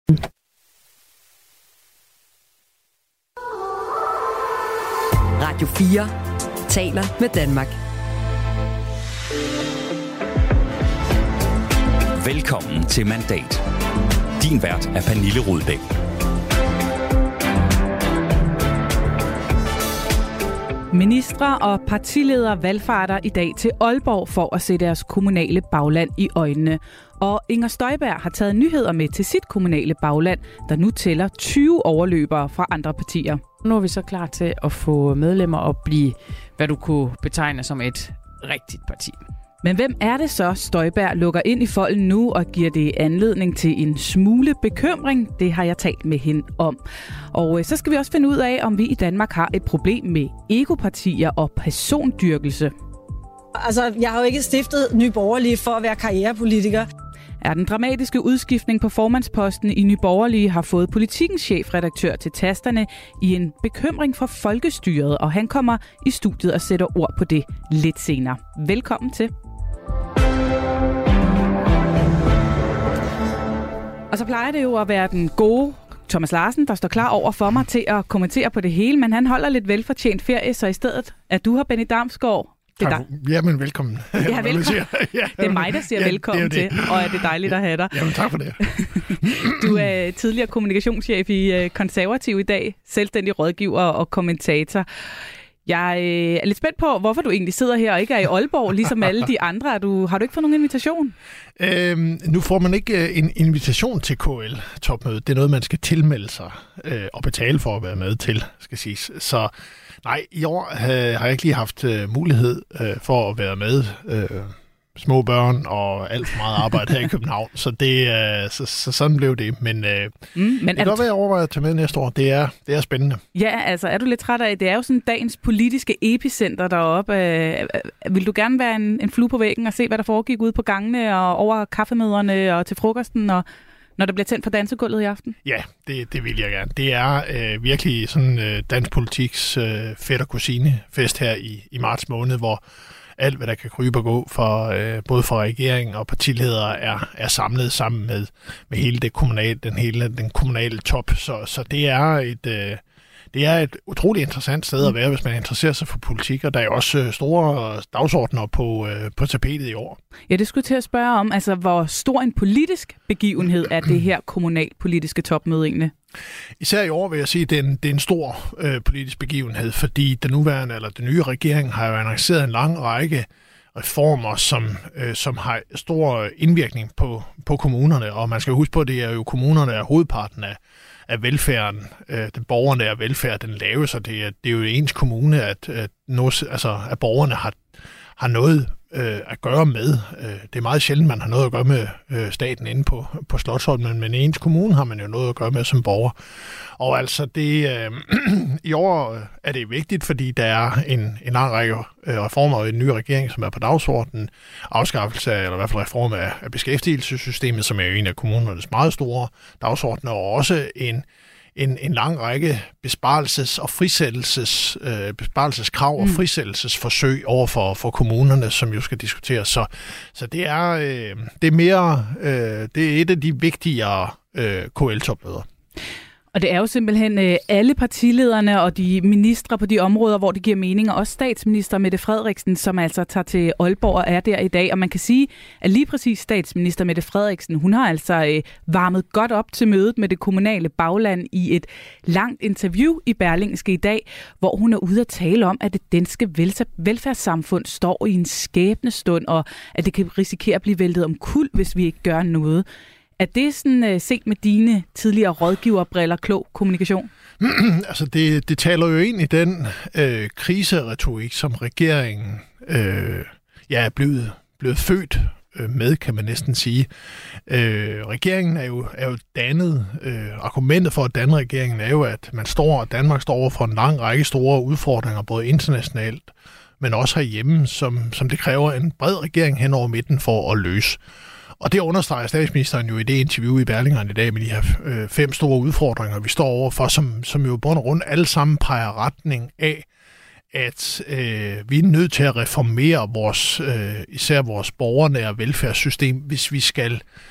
Radio 4 taler med Danmark. Velkommen til Mandat. Din vært er Pernille Rudbæk. Ministre og partiledere valgfarter i dag til Aalborg for at se deres kommunale bagland i øjnene. Og Inger Støjberg har taget nyheder med til sit kommunale bagland, der nu tæller 20 overløbere fra andre partier. Nu er vi så klar til at få medlemmer og blive, hvad du kunne betegne som et rigtigt parti. Men hvem er det så, Støjberg lukker ind i folden nu og giver det anledning til en smule bekymring? Det har jeg talt med hende om. Og så skal vi også finde ud af, om vi i Danmark har et problem med egopartier og persondyrkelse. Altså, jeg har jo ikke stiftet Nye Borgerlige for at være karrierepolitiker. Er den dramatiske udskiftning på formandsposten i Nye Borgerlige har fået Politikens chefredaktør til tasterne i en bekymring for folkestyret, og han kommer i studiet og sætter ord på det lidt senere. Velkommen til. Og så plejer det jo at være den gode Thomas Larsen, der står klar over for mig til at kommentere på det hele, men han holder lidt velfortjent ferie, så i stedet er du her, Benny Damsgaard. Jamen, velkommen. Ja, velkommen. Det er mig, der siger velkommen til, og er det dejligt at have dig. Jamen, tak for det. Du er tidligere kommunikationschef i Konservativ i dag, selvstændig rådgiver og kommentator. Jeg er lidt spændt på, hvorfor du egentlig sidder her og ikke er i Aalborg, ligesom alle de andre. Har du ikke fået nogen invitation? Nu får man ikke en invitation til KL-topmødet. Det er noget, man skal tilmelde sig og betale for at være med til, skal siges. Så nej, i år har jeg ikke lige haft mulighed for at være med. Små børn og alt for meget arbejde her i København. Så så sådan blev det. Men det kan godt være, jeg overvejer at tage med næste år. Det er spændende. Ja, altså er du lidt træt af, det er jo sådan dagens politiske epicenter deroppe. Vil du gerne være en flue på væggen og se, hvad der foregik ude på gangene og over kaffemøderne og til frokosten, og når der bliver tændt for dansegulvet i aften? Ja, det vil jeg gerne. Det er virkelig sådan dansk politiks fætter kusine-fest her i marts måned, hvor alt, hvad der kan krybe og gå for både for regeringen og partiledere er samlet sammen med hele den kommunale top. Så det er et utroligt interessant sted at være, hvis man interesserer sig for politik, og der er også store dagsordner på tapetet i år. Ja, det skulle jeg til at spørge om. Altså, hvor stor en politisk begivenhed er det her kommunalpolitiske topmøde egentlig? Især i år vil jeg sige, at det er en stor politisk begivenhed, fordi den nye regering har jo annonceret en lang række reformer, som har stor indvirkning på kommunerne, og man skal huske på, at det er jo kommunerne, der er hovedparten af velfærden, den borgernære velfærd, den lave, så det er jo ens kommune, at borgerne har noget at gøre med. Det er meget sjældent, man har noget at gøre med staten inde på Slotsholmen, men i ens kommune har man jo noget at gøre med som borger. Og altså i år er det vigtigt, fordi der er en lang række reformer i den nye regering, som er på dagsordenen. Afskaffelse af, eller i hvert fald reform af beskæftigelsessystemet, som er jo en af kommunernes meget store dagsordner, og også en lang række besparelseskrav og frisættelsesforsøg over for kommunerne, som jo skal diskuteres. Så det er et af de vigtigere KL-topmøder. Og det er jo simpelthen alle partilederne og de ministre på de områder, hvor det giver mening, og også statsminister Mette Frederiksen, som altså tager til Aalborg og er der i dag. Og man kan sige, at lige præcis statsminister Mette Frederiksen, hun har altså varmet godt op til mødet med det kommunale bagland i et langt interview i Berlingske i dag, hvor hun er ude at tale om, at det danske velfærdssamfund står i en skæbnestund, og at det kan risikere at blive væltet omkuld, hvis vi ikke gør noget. Er det sådan set med dine tidligere rådgiverbriller klog kommunikation? Altså det taler jo ind i den kriseretorik, som regeringen er blevet født med, kan man næsten sige. Regeringen er jo dannet. Argumentet for at danne regeringen er jo, at Danmark står over for en lang række store udfordringer, både internationalt, men også herhjemme, som det kræver en bred regering hen over midten for at løse. Og det understreger statsministeren jo i det interview i Berlingeren i dag med de her 5 store udfordringer, vi står overfor, som jo bund og grund alle sammen peger retning af, at vi er nødt til at reformere især vores borgernære velfærdssystem, hvis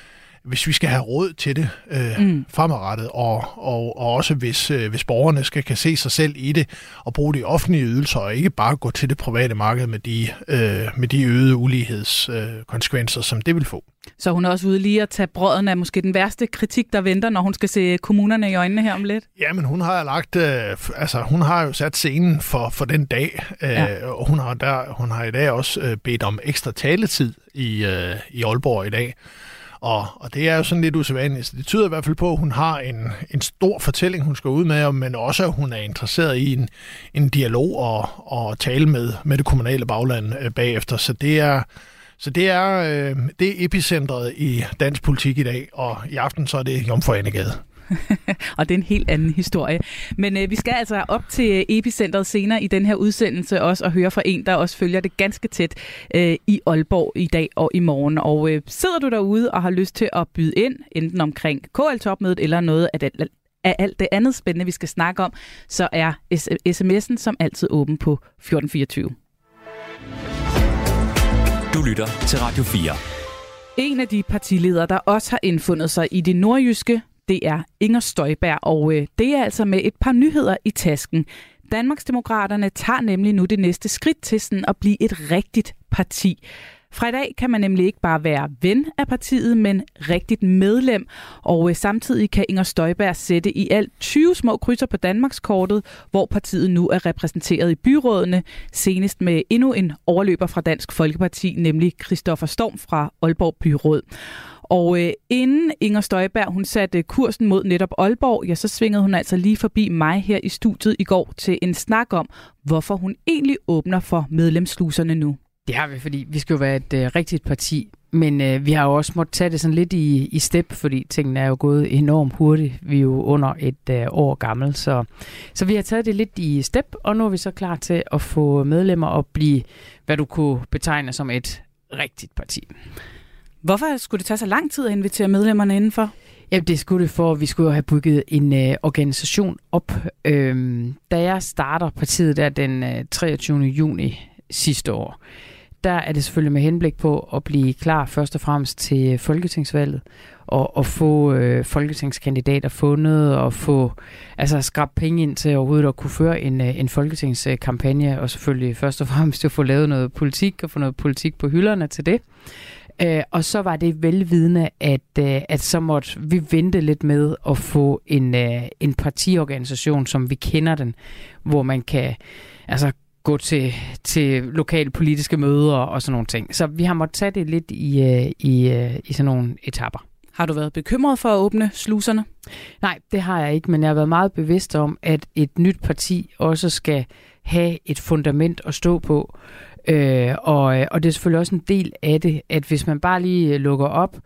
hvis vi skal have råd til det fremadrettet, og også hvis borgerne kan se sig selv i det, og bruge de offentlige ydelser, og ikke bare gå til det private marked med de øgede ulighedskonsekvenser, som det vil få. Så hun er også ude lige at tage brøden af måske den værste kritik, der venter, når hun skal se kommunerne i øjnene her om lidt? Ja, men hun har hun har jo sat scenen for den dag, og hun har i dag også bedt om ekstra taletid i Aalborg i dag. Og det er jo sådan lidt usædvanligt. Det tyder i hvert fald på, at hun har en stor fortælling, hun skal ud med, men også at hun er interesseret i en dialog og tale med det kommunale bagland bagefter. Så det er epicentret i dansk politik i dag, og i aften så er det Jomfru Ane Gade. Og det er en helt anden historie. Men vi skal altså op til epicentret senere i den her udsendelse også og høre fra en, der også følger det ganske tæt i Aalborg i dag og i morgen. Og sidder du derude og har lyst til at byde ind, enten omkring KL-topmødet eller noget af alt det andet spændende, vi skal snakke om, så er sms'en som altid åben på 1424. Du lytter til Radio 4. En af de partiledere, der også har indfundet sig i det nordjyske, det er Inger Støjberg, og det er altså med et par nyheder i tasken. Danmarksdemokraterne tager nemlig nu det næste skridt til sådan at blive et rigtigt parti. Fra i dag kan man nemlig ikke bare være ven af partiet, men rigtigt medlem. Og samtidig kan Inger Støjberg sætte i alt 20 små krydser på Danmarkskortet, hvor partiet nu er repræsenteret i byrådene, senest med endnu en overløber fra Dansk Folkeparti, nemlig Christoffer Storm fra Aalborg Byråd. Og inden Inger Støjberg hun satte kursen mod netop Aalborg, ja, så svingede hun altså lige forbi mig her i studiet i går til en snak om, hvorfor hun egentlig åbner for medlemssluserne nu. Det har vi, fordi vi skal jo være et rigtigt parti, men vi har jo også måttet tage det sådan lidt i step, fordi tingene er jo gået enormt hurtigt. Vi er jo under et år gammel, så vi har taget det lidt i step, og nu er vi så klar til at få medlemmer og blive, hvad du kunne betegne som et rigtigt parti. Hvorfor skulle det tage så lang tid at invitere medlemmerne indenfor? Ja, det skulle det for, vi skulle jo have bygget en organisation op. Da jeg starter partiet der den 23. juni sidste år, der er det selvfølgelig med henblik på at blive klar først og fremmest til folketingsvalget og få folketingskandidater fundet og få skrabt penge ind til overhovedet at kunne føre en folketingskampagne og selvfølgelig først og fremmest at få lavet noget politik og få noget politik på hylderne til det. Og så var det velvidende, at så måtte vi vente lidt med at få en partiorganisation, som vi kender den, hvor man kan gå til lokale politiske møder og sådan nogle ting. Så vi har måttet tage det lidt i sådan nogle etapper. Har du været bekymret for at åbne sluserne? Nej, det har jeg ikke, men jeg har været meget bevidst om, at et nyt parti også skal have et fundament at stå på. Og det er selvfølgelig også en del af det, at hvis man bare lige lukker op,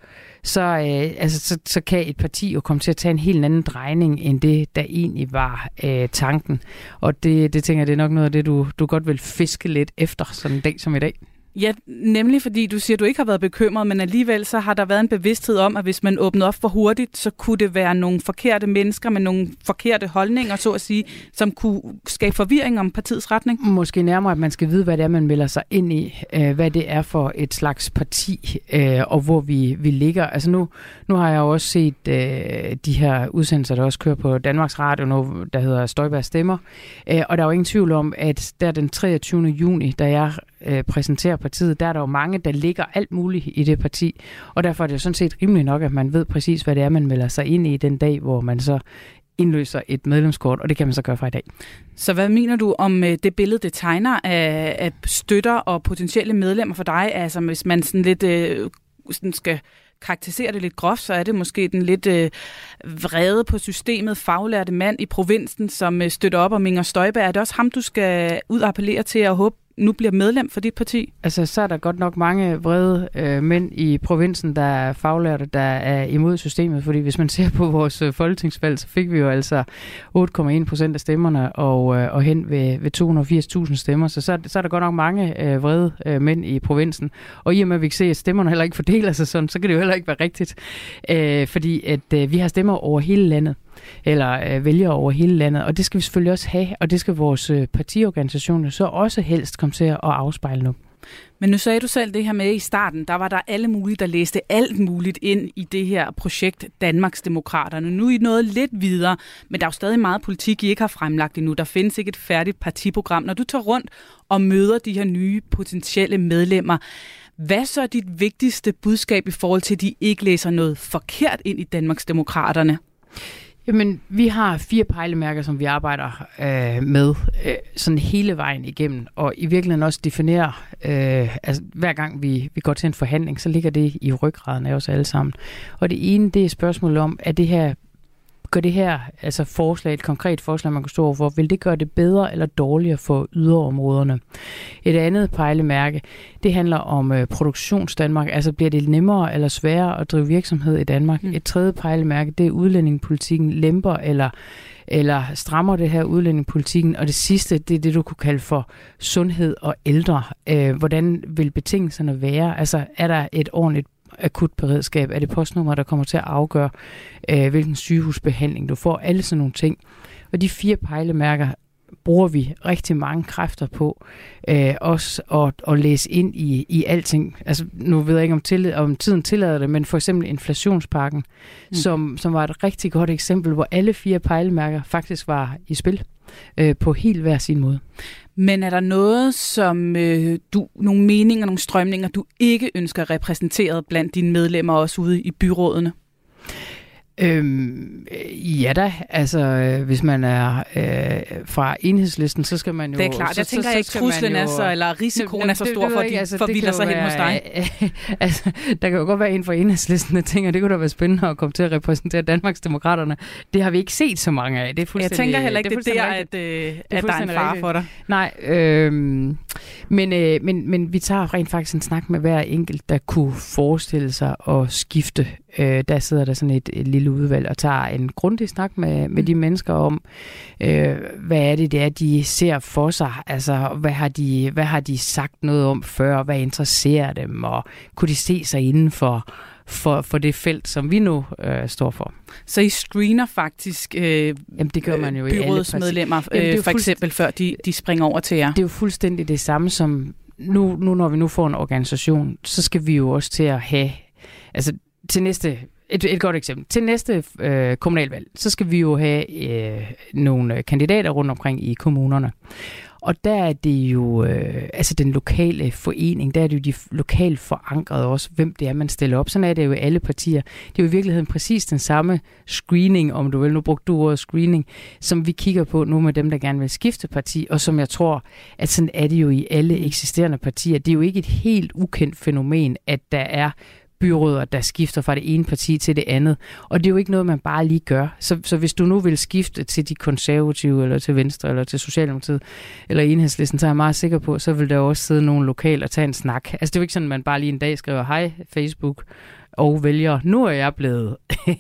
så kan et parti jo komme til at tage en helt anden drejning, end det, der egentlig var tanken. Og det tænker jeg, det er nok noget af det, du godt vil fiske lidt efter, sådan en dag som i dag. Ja, nemlig fordi du siger, at du ikke har været bekymret, men alligevel så har der været en bevidsthed om, at hvis man åbner op for hurtigt, så kunne det være nogle forkerte mennesker med nogle forkerte holdninger, så at sige, som kunne skabe forvirring om partiets retning. Måske nærmere, at man skal vide, hvad det er, man melder sig ind i, hvad det er for et slags parti, og hvor vi ligger. Altså nu har jeg jo også set de her udsendelser, der også kører på Danmarks Radio nu, der hedder Støjberg Stemmer, og der er jo ingen tvivl om, at der den 23. juni, da jeg præsenterer partiet, der er der jo mange, der ligger alt muligt i det parti, og derfor er det jo sådan set rimeligt nok, at man ved præcis, hvad det er, man melder sig ind i den dag, hvor man så indløser et medlemskort, og det kan man så gøre fra i dag. Så hvad mener du om det billede, det tegner af støtter og potentielle medlemmer for dig? Altså hvis man sådan lidt sådan skal karakterisere det lidt groft, så er det måske den lidt vrede på systemet, faglærte mand i provinsen, som støtter op om Inger Støjberg. Er det også ham, du skal ud og appellere til og håbe nu bliver medlem for dit parti? Altså, så er der godt nok mange vrede mænd i provinsen, der er faglærte, der er imod systemet, fordi hvis man ser på vores folketingsvalg, så fik vi jo altså 8,1% af stemmerne og hen ved 280.000 stemmer, så er der godt nok mange vrede mænd i provinsen. Og i og med, at vi kan se, at stemmerne heller ikke fordeler sig sådan, så kan det jo heller ikke være rigtigt, fordi at vi har stemmer over hele landet, eller vælgere over hele landet, og det skal vi selvfølgelig også have, og det skal vores partiorganisationer så også helst komme til at afspejle nu. Men nu sagde du selv det her med i starten, der var der alle mulige, der læste alt muligt ind i det her projekt Danmarksdemokraterne. Nu er I nået lidt videre, men der er jo stadig meget politik, I ikke har fremlagt endnu. Der findes ikke et færdigt partiprogram. Når du tager rundt og møder de her nye potentielle medlemmer, hvad så er dit vigtigste budskab i forhold til, at de ikke læser noget forkert ind i Danmarksdemokraterne? Jamen, vi har 4 pejlemærker, som vi arbejder med sådan hele vejen igennem, og i virkeligheden også definerer, altså hver gang vi går til en forhandling, så ligger det i ryggraden af os alle sammen. Og det ene, det er spørgsmålet om, at gør det her altså forslag, et konkret forslag, man kan stå overfor, vil det gøre det bedre eller dårligere for yderområderne? Et andet pejlemærke, det handler om produktionsdanmark, altså bliver det nemmere eller sværere at drive virksomhed i Danmark? Et tredje pejlemærke, det er udlændingepolitikken, lemper eller strammer det her udlændingepolitikken? Og det sidste, det er det, du kunne kalde for sundhed og ældre. Hvordan vil betingelserne være? Altså er der et ordentligt akutberedskab? Er det postnummer, der kommer til at afgøre, hvilken sygehusbehandling du får? Alle sådan nogle ting. Og de 4 pejlemærker bruger vi rigtig mange kræfter på. Også at læse ind i alting. Altså, nu ved jeg ikke, om tiden tillader det, men for eksempel inflationspakken, som var et rigtig godt eksempel, hvor alle 4 pejlemærker faktisk var i spil på helt hver sin måde. Men er der noget, som nogle meninger, nogle strømninger, du ikke ønsker repræsenteret blandt dine medlemmer også ude i byrådene? Ja da, altså hvis man er fra Enhedslisten, så skal man jo... Det er klart, jeg tænker ikke, truslen er så, eller risikoen er så stor, for de forvilder sig hen hos dig. Altså, der kan jo godt være en fra Enhedslisten, der tænker, det kunne da være spændende at komme til at repræsentere Danmarksdemokraterne. Det har vi ikke set så mange af. Det er fuldstændig, jeg tænker heller ikke, det er at der er en fare for dig. Nej, men vi tager rent faktisk en snak med hver enkelt, der kunne forestille sig at skifte. Der sidder der sådan et lille udvalg og tager en grundig snak med de mennesker om, hvad er det, de ser for sig, altså hvad har de sagt noget om før, hvad interesserer dem, og kunne de se sig inden for det felt, som vi nu står for. Så I screener faktisk det gør man jo byrådsmedlemmer, for eksempel før de springer over til jer? Det er jo fuldstændig det samme som, nu når vi nu får en organisation, så skal vi jo også til at have, altså til næste, et godt eksempel, til næste kommunalvalg, så skal vi jo have nogle kandidater rundt omkring i kommunerne. Og der er det jo, altså den lokale forening, der er det jo de lokalt forankrede også, hvem det er, man stiller op. Sådan er det jo i alle partier. Det er jo i virkeligheden præcis den samme screening, om du vil, nu brugte du ordet screening, som vi kigger på nu med dem, der gerne vil skifte parti, og som jeg tror, at sådan er det jo i alle eksisterende partier. Det er jo ikke et helt ukendt fænomen, at der er byråder, der skifter fra det ene parti til det andet. Og det er jo ikke noget, man bare lige gør. Så hvis du nu vil skifte til de konservative, eller til Venstre, eller til Socialdemokratiet, eller Enhedslisten, så er jeg meget sikker på, så vil der også sidde nogle lokale og tage en snak. Altså det er jo ikke sådan, at man bare lige en dag skriver, hej Facebook, og vælger, nu er jeg blevet,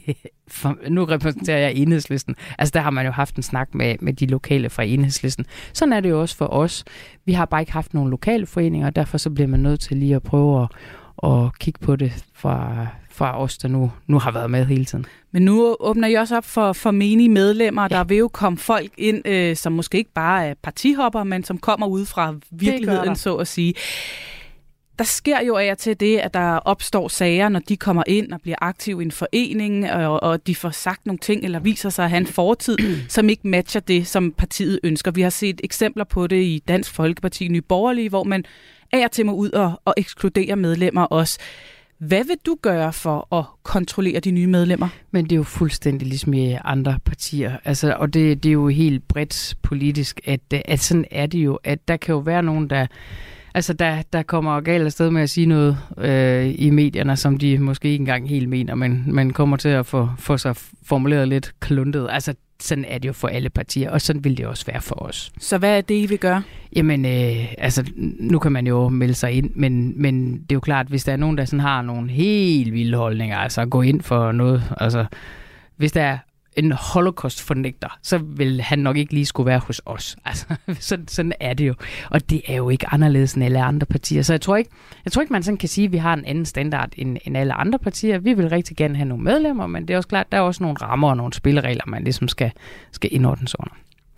nu repræsenterer jeg Enhedslisten. Altså der har man jo haft en snak med de lokale fra Enhedslisten. Sådan er det jo også for os. Vi har bare ikke haft nogle lokale foreninger, og derfor så bliver man nødt til lige at prøve og kigge på det fra os, der nu har været med hele tiden. Men nu åbner I også op for menige medlemmer. Ja. Der vil jo komme folk ind, som måske ikke bare er partihopper, men som kommer ud fra virkeligheden, så at sige. Der sker jo af og til det, at der opstår sager, når de kommer ind og bliver aktive i en forening, og de får sagt nogle ting, eller viser sig at have en fortid, som ikke matcher det, som partiet ønsker. Vi har set eksempler på det i Dansk Folkeparti, Nye Borgerlige, hvor man af og til må ud og ekskludere medlemmer også. Hvad vil du gøre for at kontrollere de nye medlemmer? Men det er jo fuldstændig ligesom i andre partier. Altså, og det er jo helt bredt politisk, at sådan er det jo, at der kan jo være nogen, der kommer galt afsted med at sige noget i medierne, som de måske ikke engang helt mener, men man kommer til at få sig formuleret lidt kluntet. Altså, sådan er det jo for alle partier, og sådan vil det også være for os. Så hvad er det, I vil gøre? Jamen, nu kan man jo melde sig ind, men det er jo klart, hvis der er nogen, der sådan har nogle helt vilde holdninger, altså gå ind for noget, altså hvis der er en holocaust-fornægter, så vil han nok ikke lige skulle være hos os. Altså, sådan er det jo. Og det er jo ikke anderledes end alle andre partier. Så jeg tror ikke, man sådan kan sige, at vi har en anden standard end alle andre partier. Vi vil rigtig gerne have nogle medlemmer, men det er også klart, der er også nogle rammer og nogle spilleregler, man ligesom skal indordnes under.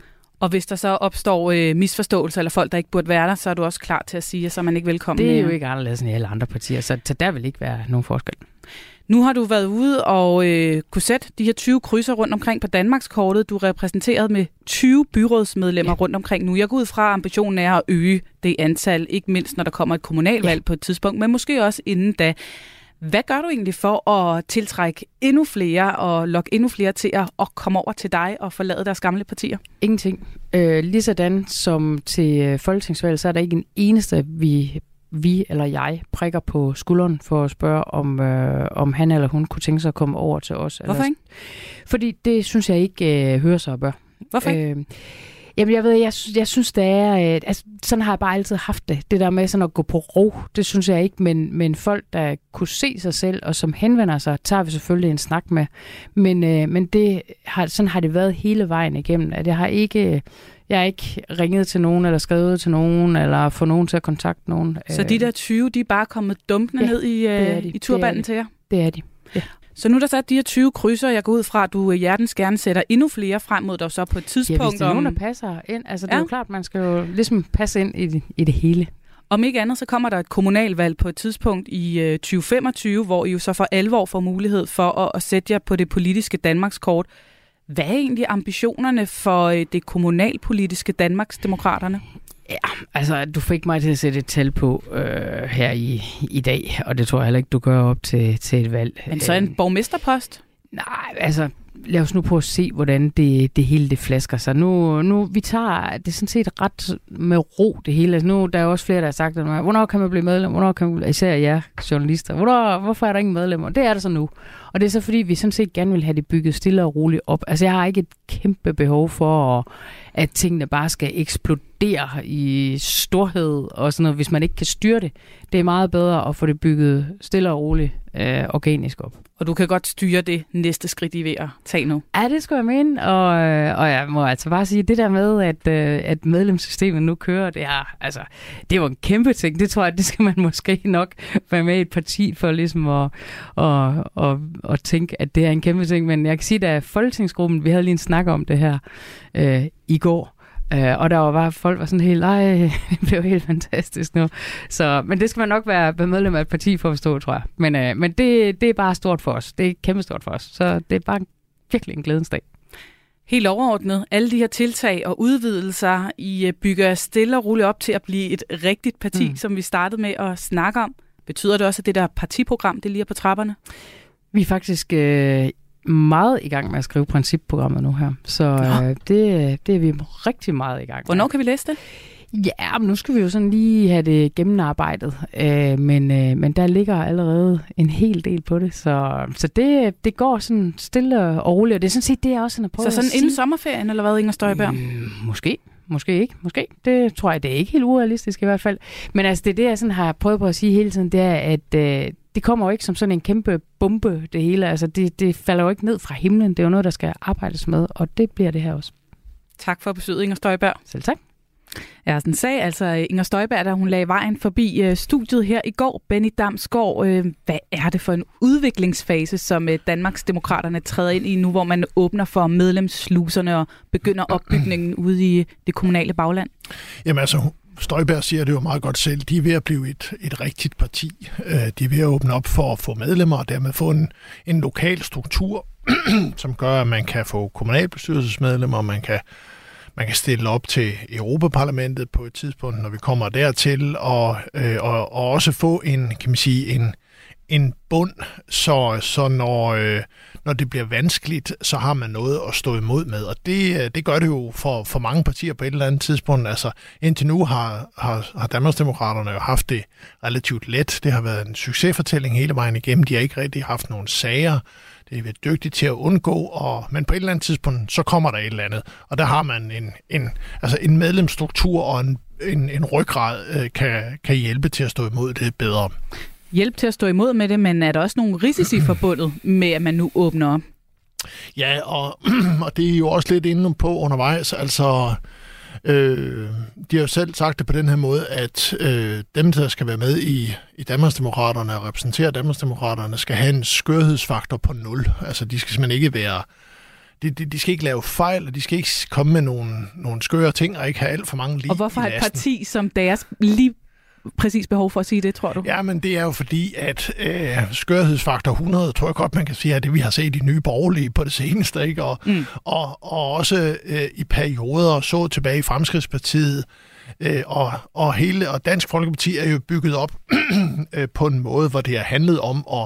Og hvis der så opstår misforståelser eller folk, der ikke burde være der, så er du også klar til at sige, at så er man ikke velkommen. Det er jo ikke anderledes end i alle andre partier, så der vil ikke være nogen forskel. Nu har du været ude og kunne sætte de her 20 krydser rundt omkring på Danmarkskortet. Du er repræsenteret med 20 byrådsmedlemmer rundt omkring nu. Jeg går ud fra, at ambitionen er at øge det antal, ikke mindst når der kommer et kommunalvalg på et tidspunkt, men måske også inden da. Hvad gør du egentlig for at tiltrække endnu flere og lokke endnu flere til at komme over til dig og forlade deres gamle partier? Ingenting. Ligesådan som til folketingsvalg, så er der ikke en eneste, vi eller jeg prikker på skulderen for at spørge, om han eller hun kunne tænke sig at komme over til os. Hvorfor ikke? Fordi det synes jeg ikke hører sig og bør. Hvorfor ikke? Jamen jeg synes det er, sådan har jeg bare altid haft det. Det der med sådan at gå på ro, det synes jeg ikke, men folk, der kunne se sig selv og som henvender sig, tager vi selvfølgelig en snak med. Men sådan har det været hele vejen igennem, at jeg har ikke ringet til nogen, eller skrevet til nogen, eller få nogen til at kontakte nogen. Så de der 20, de er bare kommet dumpende ned i turbanden til jer? Det er de, ja. Så nu er der sat de her 20 krydser, jeg går ud fra, at du hjertens gerne sætter endnu flere frem mod dig så på et tidspunkt. Ja, hvis det er nogen, der passer ind. Altså, det er jo klart, man skal jo ligesom passe ind i det hele. Om ikke andet, så kommer der et kommunalvalg på et tidspunkt i 2025, hvor I jo så for alvor får mulighed for at sætte jer på det politiske Danmarkskort. Hvad er egentlig ambitionerne for det kommunalpolitiske Danmarksdemokraterne? Ja, altså du fik mig til at sætte et tal på her i dag, og det tror jeg heller ikke, du gør op til et valg. Men så en borgmesterpost? Nej, altså lad os nu prøve at se, hvordan det hele det flasker sig. Nu vi tager det sådan set ret med ro det hele. Altså, nu der er også flere, der har sagt, hvornår kan man blive medlem? Hvornår kan man, især jer journalister. Hvorfor er der ingen medlemmer? Det er der så nu. Og det er så fordi, vi sådan set gerne vil have det bygget stille og roligt op. Altså jeg har ikke et kæmpe behov for, at tingene bare skal eksplodere i storhed og sådan noget, hvis man ikke kan styre det. Det er meget bedre at få det bygget stille og roligt organisk op. Og du kan godt styre det næste skridt, I ved at tage nu? Ja, det skulle jeg mene. Og jeg må altså bare sige, det der med, at medlemssystemet nu kører, det er jo en kæmpe ting. Det tror jeg, det skal man måske nok være med i et parti for ligesom at tænke, at det er en kæmpe ting. Men jeg kan sige, at folketingsgruppen, vi havde lige en snak om det her i går, og der var bare folk var sådan helt, det blev helt fantastisk nu. Men det skal man nok være medlem af et parti for at forstå, tror jeg. Men det er bare stort for os. Det er kæmpe stort for os. Så det er bare virkelig en glædens dag. Helt overordnet, alle de her tiltag og udvidelser, I bygger stille og roligt op til at blive et rigtigt parti, som vi startede med at snakke om. Betyder det også, at det der partiprogram, det lige er på trapperne? Vi er faktisk meget i gang med at skrive principprogrammet nu her. Så det er vi rigtig meget i gang med. Hvornår kan vi læse det? Ja, men nu skal vi jo sådan lige have det gennemarbejdet. Men der ligger allerede en hel del på det. Så det går sådan stille og roligt. Og det er sådan set det, jeg også sådan har prøvet at sige. Så sådan inden sommerferien, eller hvad, Inger Støjberg? Måske ikke. Det tror jeg, det er ikke helt urealistisk i hvert fald. Men altså det jeg sådan har prøvet på at sige hele tiden, det er, at det kommer jo ikke som sådan en kæmpe bombe, det hele. Altså det falder jo ikke ned fra himlen. Det er jo noget, der skal arbejdes med, og det bliver det her også. Tak for besøget, Inger Støjberg. Selv tak. Ja, sådan sagde altså Inger Støjberg, da hun lagde vejen forbi studiet her i går. Benny Damsgaard, hvad er det for en udviklingsfase, som Danmarksdemokraterne træder ind i nu, hvor man åbner for medlemssluserne og begynder opbygningen ude i det kommunale bagland? Jamen altså, Støjberg siger det jo meget godt selv. De er ved at blive et rigtigt parti. De er ved at åbne op for at få medlemmer og dermed få en lokal struktur, som gør, at man kan få kommunalbestyrelsesmedlemmer, og man kan stille op til Europaparlamentet på et tidspunkt, når vi kommer dertil, og også få en bund, så når det bliver vanskeligt, så har man noget at stå imod med. Og det gør det jo for mange partier på et eller andet tidspunkt. Altså indtil nu har Danmarksdemokraterne jo haft det relativt let. Det har været en succesfortælling hele vejen igennem. De har ikke rigtig haft nogen sager. Det er været dygtigt til at undgå, men på et eller andet tidspunkt, så kommer der et eller andet. Og der har man en medlemsstruktur og en ryggrad kan hjælpe til at stå imod det bedre. Hjælp til at stå imod med det, men er der også nogle risici forbundet med, at man nu åbner op? Ja, og det er jo også lidt inde på undervejs. Altså, de har jo selv sagt det på den her måde, at dem, der skal være med i Danmarksdemokraterne og repræsentere Danmarksdemokraterne, skal have en skørhedsfaktor på 0. Altså, de skal simpelthen ikke være de skal ikke lave fejl, og de skal ikke komme med nogle skøre ting, og ikke have alt for mange lig. Og hvorfor har et parti som deres lige præcis behov for at sige det, tror du? Ja, men det er jo fordi, at skørhedsfaktor 100, tror jeg godt, man kan sige, er det, vi har set i Nye Borgerlige på det seneste, ikke? Og også i perioder så tilbage i Fremskridtspartiet, og Dansk Folkeparti er jo bygget op på en måde, hvor det har handlet om at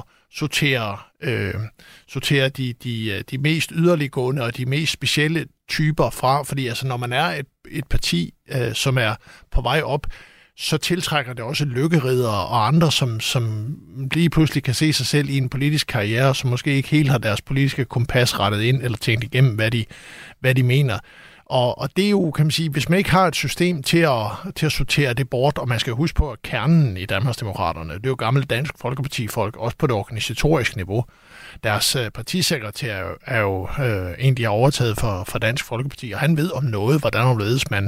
sortere de mest yderliggående og de mest specielle typer fra, fordi altså, når man er et parti, som er på vej op, så tiltrækker det også lykkeriddere og andre, som lige pludselig kan se sig selv i en politisk karriere, som måske ikke helt har deres politiske kompas rettet ind eller tænkt igennem, hvad de mener. Og det er jo, kan man sige, hvis man ikke har et system til at sortere det bort, og man skal huske på, at kernen i Danmarksdemokraterne, det er jo gamle Dansk Folkeparti-folk, også på det organisatoriske niveau. Deres partisekretær er jo en, de har overtaget for Dansk Folkeparti, og han ved om noget, hvordan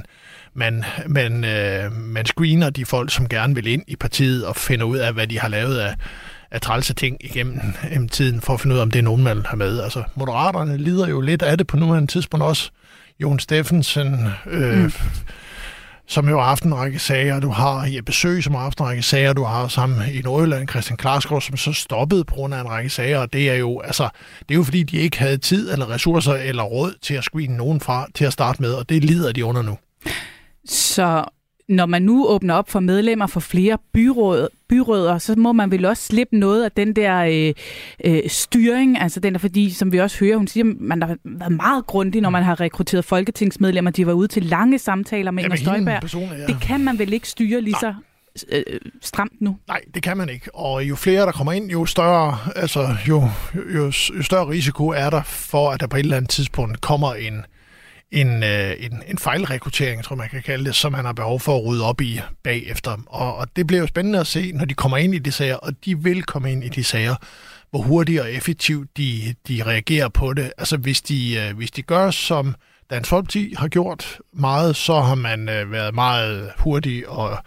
man screener de folk, som gerne vil ind i partiet og finder ud af, hvad de har lavet af trælse ting igennem tiden, for at finde ud af, om det er nogen, man har med. Altså, Moderaterne lider jo lidt af det på nuværende tidspunkt også. Jon Steffensen, som jo har haft en række sager. Du har Jeppe Søe, som har haft en række sager. Du har sammen i Nordjylland Christian Klarsgaard, som så stoppede på grund af en række sager. Og det er jo fordi, de ikke havde tid eller ressourcer eller råd til at screene nogen fra til at starte med, og det lider de under nu. Så når man nu åbner op for medlemmer for flere byrødder, så må man vel også slippe noget af den der styring, altså den der, fordi, som vi også hører, hun siger, man har været meget grundig, når man har rekrutteret folketingsmedlemmer. De var ude til lange samtaler med Inger Støjberg. Ja. Det kan man vel ikke styre lige så stramt nu? Nej, det kan man ikke. Og jo flere, der kommer ind, jo større risiko er der for, at der på et eller andet tidspunkt kommer en fejlrekruttering, tror man kan kalde det, som man har behov for at rydde op i bagefter. Og det bliver jo spændende at se, når de kommer ind i de sager, og de vil komme ind i de sager, hvor hurtigt og effektivt de reagerer på det. Altså hvis de gør, som Dansk Folkeparti har gjort meget, så har man været meget hurtig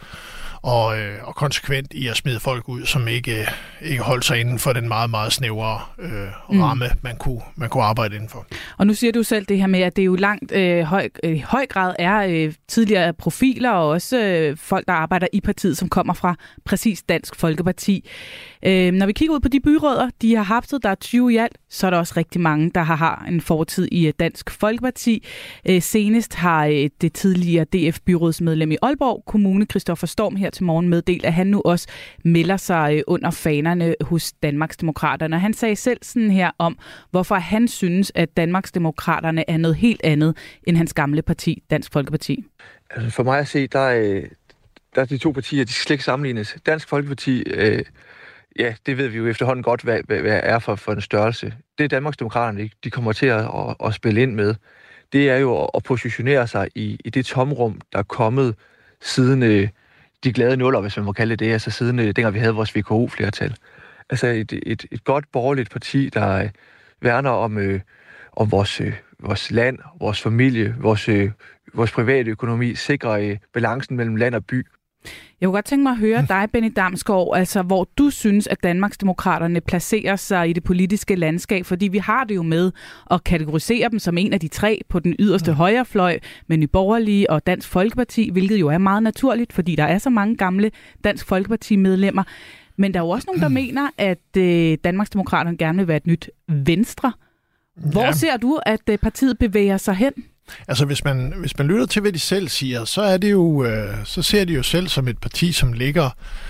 og konsekvent i at smide folk ud, som ikke holdt sig inden for den meget, meget snævre ramme, man kunne arbejde indenfor. Og nu siger du selv det her med, at det jo langt høj grad er tidligere profiler, og også folk, der arbejder i partiet, som kommer fra præcis Dansk Folkeparti. Når vi kigger ud på de byrødder, de har haft, der er 20 i alt, så er der også rigtig mange, der har en fortid i Dansk Folkeparti. Senest har det tidligere DF-byrådsmedlem i Aalborg Kommune, Christoffer Storm, her til morgen meddelt, at han nu også melder sig under fanerne hos Danmarksdemokraterne. Han sagde selv sådan her om, hvorfor han synes, at Danmarksdemokraterne er noget helt andet end hans gamle parti, Dansk Folkeparti. Altså for mig at se, der er de to partier, de skal slet ikke sammenlignes. Dansk Folkeparti, ja, det ved vi jo efterhånden godt, hvad er for en størrelse. Det er Danmarksdemokraterne, de kommer til at spille ind med. Det er jo at positionere sig i det tomrum, der er kommet siden de glade nuller, hvis man må kalde det, altså siden dengang vi havde vores VKO-flertal. Altså et godt borgerligt parti, der værner om vores land, vores familie, vores private økonomi, sikrer balancen mellem land og by. Jeg kunne godt tænke mig at høre dig, Benny Damsgaard, altså hvor du synes, at Danmarksdemokraterne placerer sig i det politiske landskab, fordi vi har det jo med at kategorisere dem som en af de tre på den yderste højrefløj, med Nye Borgerlige og Dansk Folkeparti, hvilket jo er meget naturligt, fordi der er så mange gamle Dansk Folkeparti-medlemmer. Men der er jo også nogen, der mener, at Danmarksdemokraterne gerne vil være et nyt Venstre. Hvor ser du, at partiet bevæger sig hen? Altså, hvis man lytter til, hvad de selv siger, så er det jo, så ser de jo selv som et parti, som ligger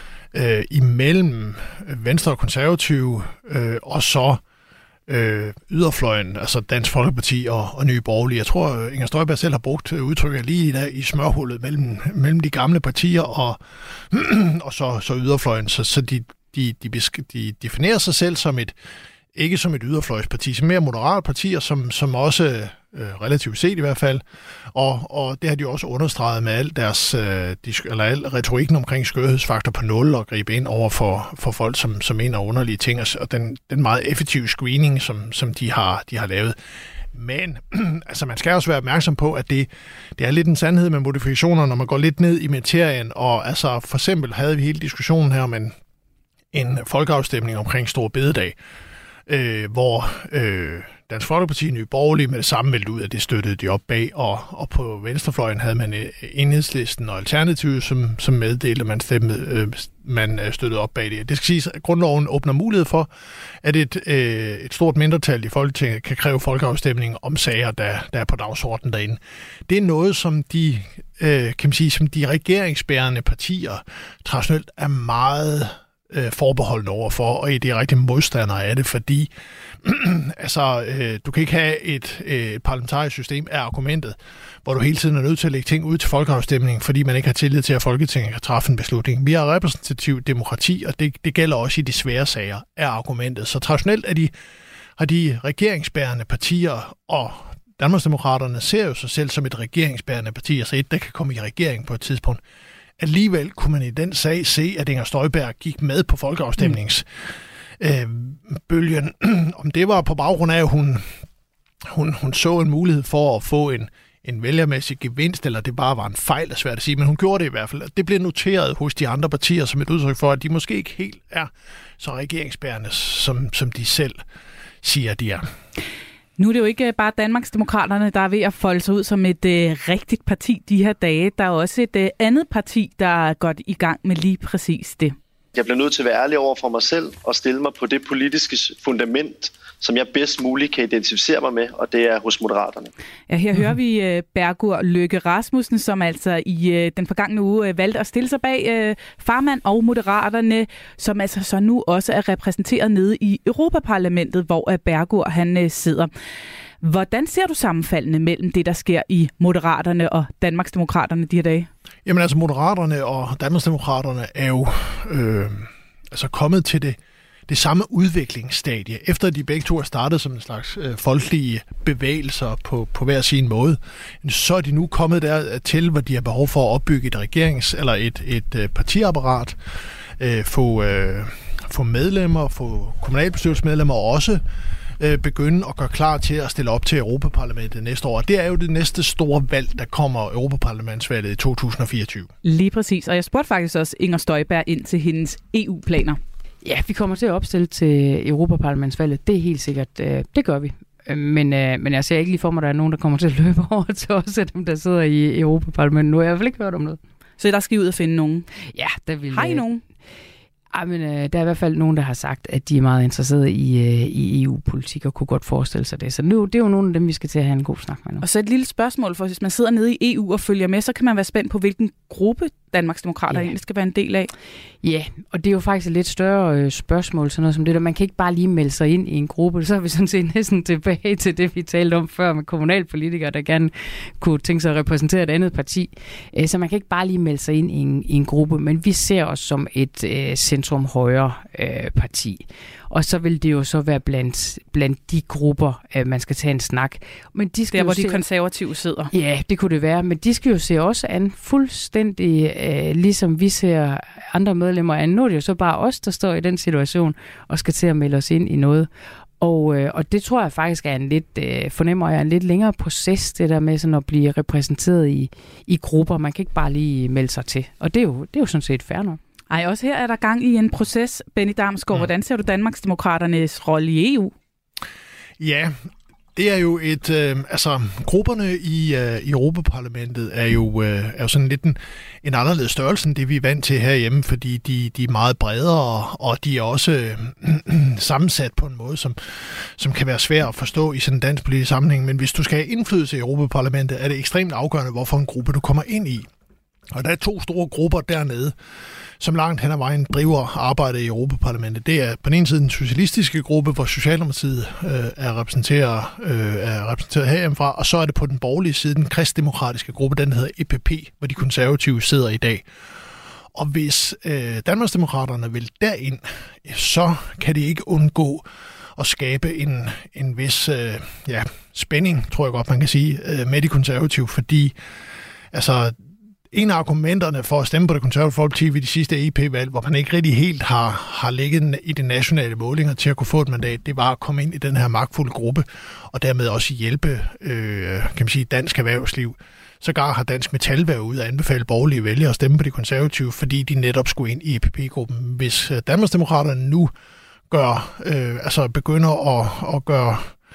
imellem Venstre og Konservative, og så yderfløjen, altså Dansk Folkeparti og Nye Borgerlige. Jeg tror, Inger Støjberg selv har brugt udtrykket lige der i smørhullet mellem de gamle partier og så yderfløjen. Så de definerer sig selv som ikke som et yderfløjsparti, som mere moderat partier, som også relativt set i hvert fald, og det har de også understreget med al al retorikken omkring skørhedsfaktor på 0 og gribe ind over for folk, som mener underlige ting, og den meget effektive screening, som de har lavet. Men altså, man skal også være opmærksom på, at det er lidt en sandhed med modifikationer, når man går lidt ned i materien, og altså for eksempel havde vi hele diskussionen her om en folkeafstemning omkring Store Bededag, hvor Dansk Folkeparti, Nye Borgerlige med det samme meldte ud, at det støttede de op bag, og på venstrefløjen havde man Enhedslisten og Alternativet, som meddelte, man støttede op bag det. Det skal siges, at grundloven åbner mulighed for, at et stort mindretal i Folketinget kan kræve folkeafstemning om sager, der er på dagsordenen derinde. Det er noget, som de regeringsbærende partier traditionelt er meget forbeholdende overfor, og det er rigtig modstandere af det, fordi du kan ikke have et parlamentarisk system af argumentet, hvor du hele tiden er nødt til at lægge ting ud til folkeafstemning, fordi man ikke har tillid til, at Folketinget kan træffe en beslutning. Vi har repræsentativ demokrati, og det gælder også i de svære sager af argumentet. Så traditionelt har de regeringsbærende partier, og Danmarksdemokraterne ser jo sig selv som et regeringsbærende parti, altså et, der kan komme i regering på et tidspunkt. Alligevel kunne man i den sag se, at Inger Støjberg gik med på folkeafstemningsbølgen. Om det var på baggrund af, at hun så en mulighed for at få en vælgermæssig gevinst, eller det bare var en fejl, er svært at sige, men hun gjorde det i hvert fald. Det blev noteret hos de andre partier som et udtryk for, at de måske ikke helt er så regeringsbærende, som de selv siger, de er. Nu er det jo ikke bare Danmarksdemokraterne, der er ved at folde sig ud som et rigtigt parti de her dage. Der er også et andet parti, der er godt i gang med lige præcis det. Jeg bliver nødt til at være ærlig over for mig selv og stille mig på det politiske fundament, som jeg bedst muligt kan identificere mig med, og det er hos Moderaterne. Ja, her hører vi Bergur Løkke Rasmussen, som altså i den forgangne uge valgte at stille sig bag Farmand og Moderaterne, som altså så nu også er repræsenteret nede i Europaparlamentet, hvor Bergur han sidder. Hvordan ser du sammenfaldene mellem det, der sker i Moderaterne og Danmarksdemokraterne de her dage? Jamen altså, Moderaterne og Danmarksdemokraterne er jo kommet til det samme udviklingsstadie. Efter de begge to er startet som en slags folkelige bevægelser på hver sin måde, så er de nu kommet dertil, hvor de har behov for at opbygge et partiapparat, få medlemmer, få kommunalbestyrelsesmedlemmer og også begynde at gøre klar til at stille op til Europaparlamentet næste år. Det er jo det næste store valg, der kommer Europaparlamentsvalget i 2024. Lige præcis, og jeg spurgte faktisk også Inger Støjberg ind til hendes EU-planer. Ja, vi kommer til at opstille til Europaparlamentsvalget. Det er helt sikkert. Det gør vi. Men jeg ser ikke lige for mig, at der er nogen, der kommer til at løbe over til os af dem, der sidder i Europaparlamentet. Nu har jeg i hvert fald ikke hørt om noget. Så der skal I ud og finde nogen? Ja, der vil. Har I nogen? Men der er i hvert fald nogen, der har sagt, at de er meget interesserede i EU-politik og kunne godt forestille sig det. Så nu, det er jo nogle af dem, vi skal til at have en god snak med nu. Og så et lille spørgsmål, for hvis man sidder nede i EU og følger med, så kan man være spændt på, hvilken gruppe Danmarksdemokrater egentlig skal være en del af. Ja, og det er jo faktisk et lidt større spørgsmål, sådan noget som det der. Man kan ikke bare lige melde sig ind i en gruppe. Så er vi sådan set næsten tilbage til det, vi talte om før med kommunalpolitikere, der gerne kunne tænke sig at repræsentere et andet parti. Så man kan ikke bare lige melde sig ind i en gruppe, men vi ser os som et centrum-højre parti. Og så vil det jo så være blandt de grupper, man skal tage en snak. Men de skal hvor de konservative sidder. Ja, det kunne det være. Men de skal jo se også an fuldstændig, ligesom vi ser andre medlemmer an. Nu er det jo så bare os, der står i den situation og skal til at melde os ind i noget. Og det tror jeg faktisk er fornemmer jeg en lidt længere proces, det der med sådan at blive repræsenteret i grupper. Man kan ikke bare lige melde sig til. Og det er jo sådan set fair nok. Ej, også her er der gang i en proces. Benny Damsgaard, hvordan ser du Danmarksdemokraternes rolle i EU? Ja, det er jo grupperne i Europaparlamentet er jo sådan lidt en anderledes størrelse end det, vi er vant til herhjemme, fordi de er meget bredere, og de er også sammensat på en måde, som kan være svær at forstå i sådan en dansk politisk sammenhæng. Men hvis du skal have indflydelse i Europaparlamentet, er det ekstremt afgørende, hvorfor en gruppe du kommer ind i. Og der er 2 store grupper dernede, som langt hen ad vejen driver arbejdet i Europaparlamentet. Det er på den ene side den socialistiske gruppe, hvor Socialdemokratiet er repræsenteret herhjemmefra, og så er det på den borgerlige side den kristdemokratiske gruppe, den hedder EPP, hvor de konservative sidder i dag. Og hvis Danmarksdemokraterne vil derind, så kan det ikke undgå at skabe en vis spænding, tror jeg godt man kan sige, med de konservative, fordi en af argumenterne for at stemme på det konservative Folkeparti ved de sidste EP-valg, hvor man ikke rigtig helt har ligget i de nationale målinger til at kunne få et mandat, det var at komme ind i den her magtfulde gruppe, og dermed også hjælpe dansk erhvervsliv. Sågar har Dansk Metal været ude og anbefale borgerlige vælgere at stemme på de konservative, fordi de netop skulle ind i EPP-gruppen. Hvis Danmarksdemokraterne nu begynder at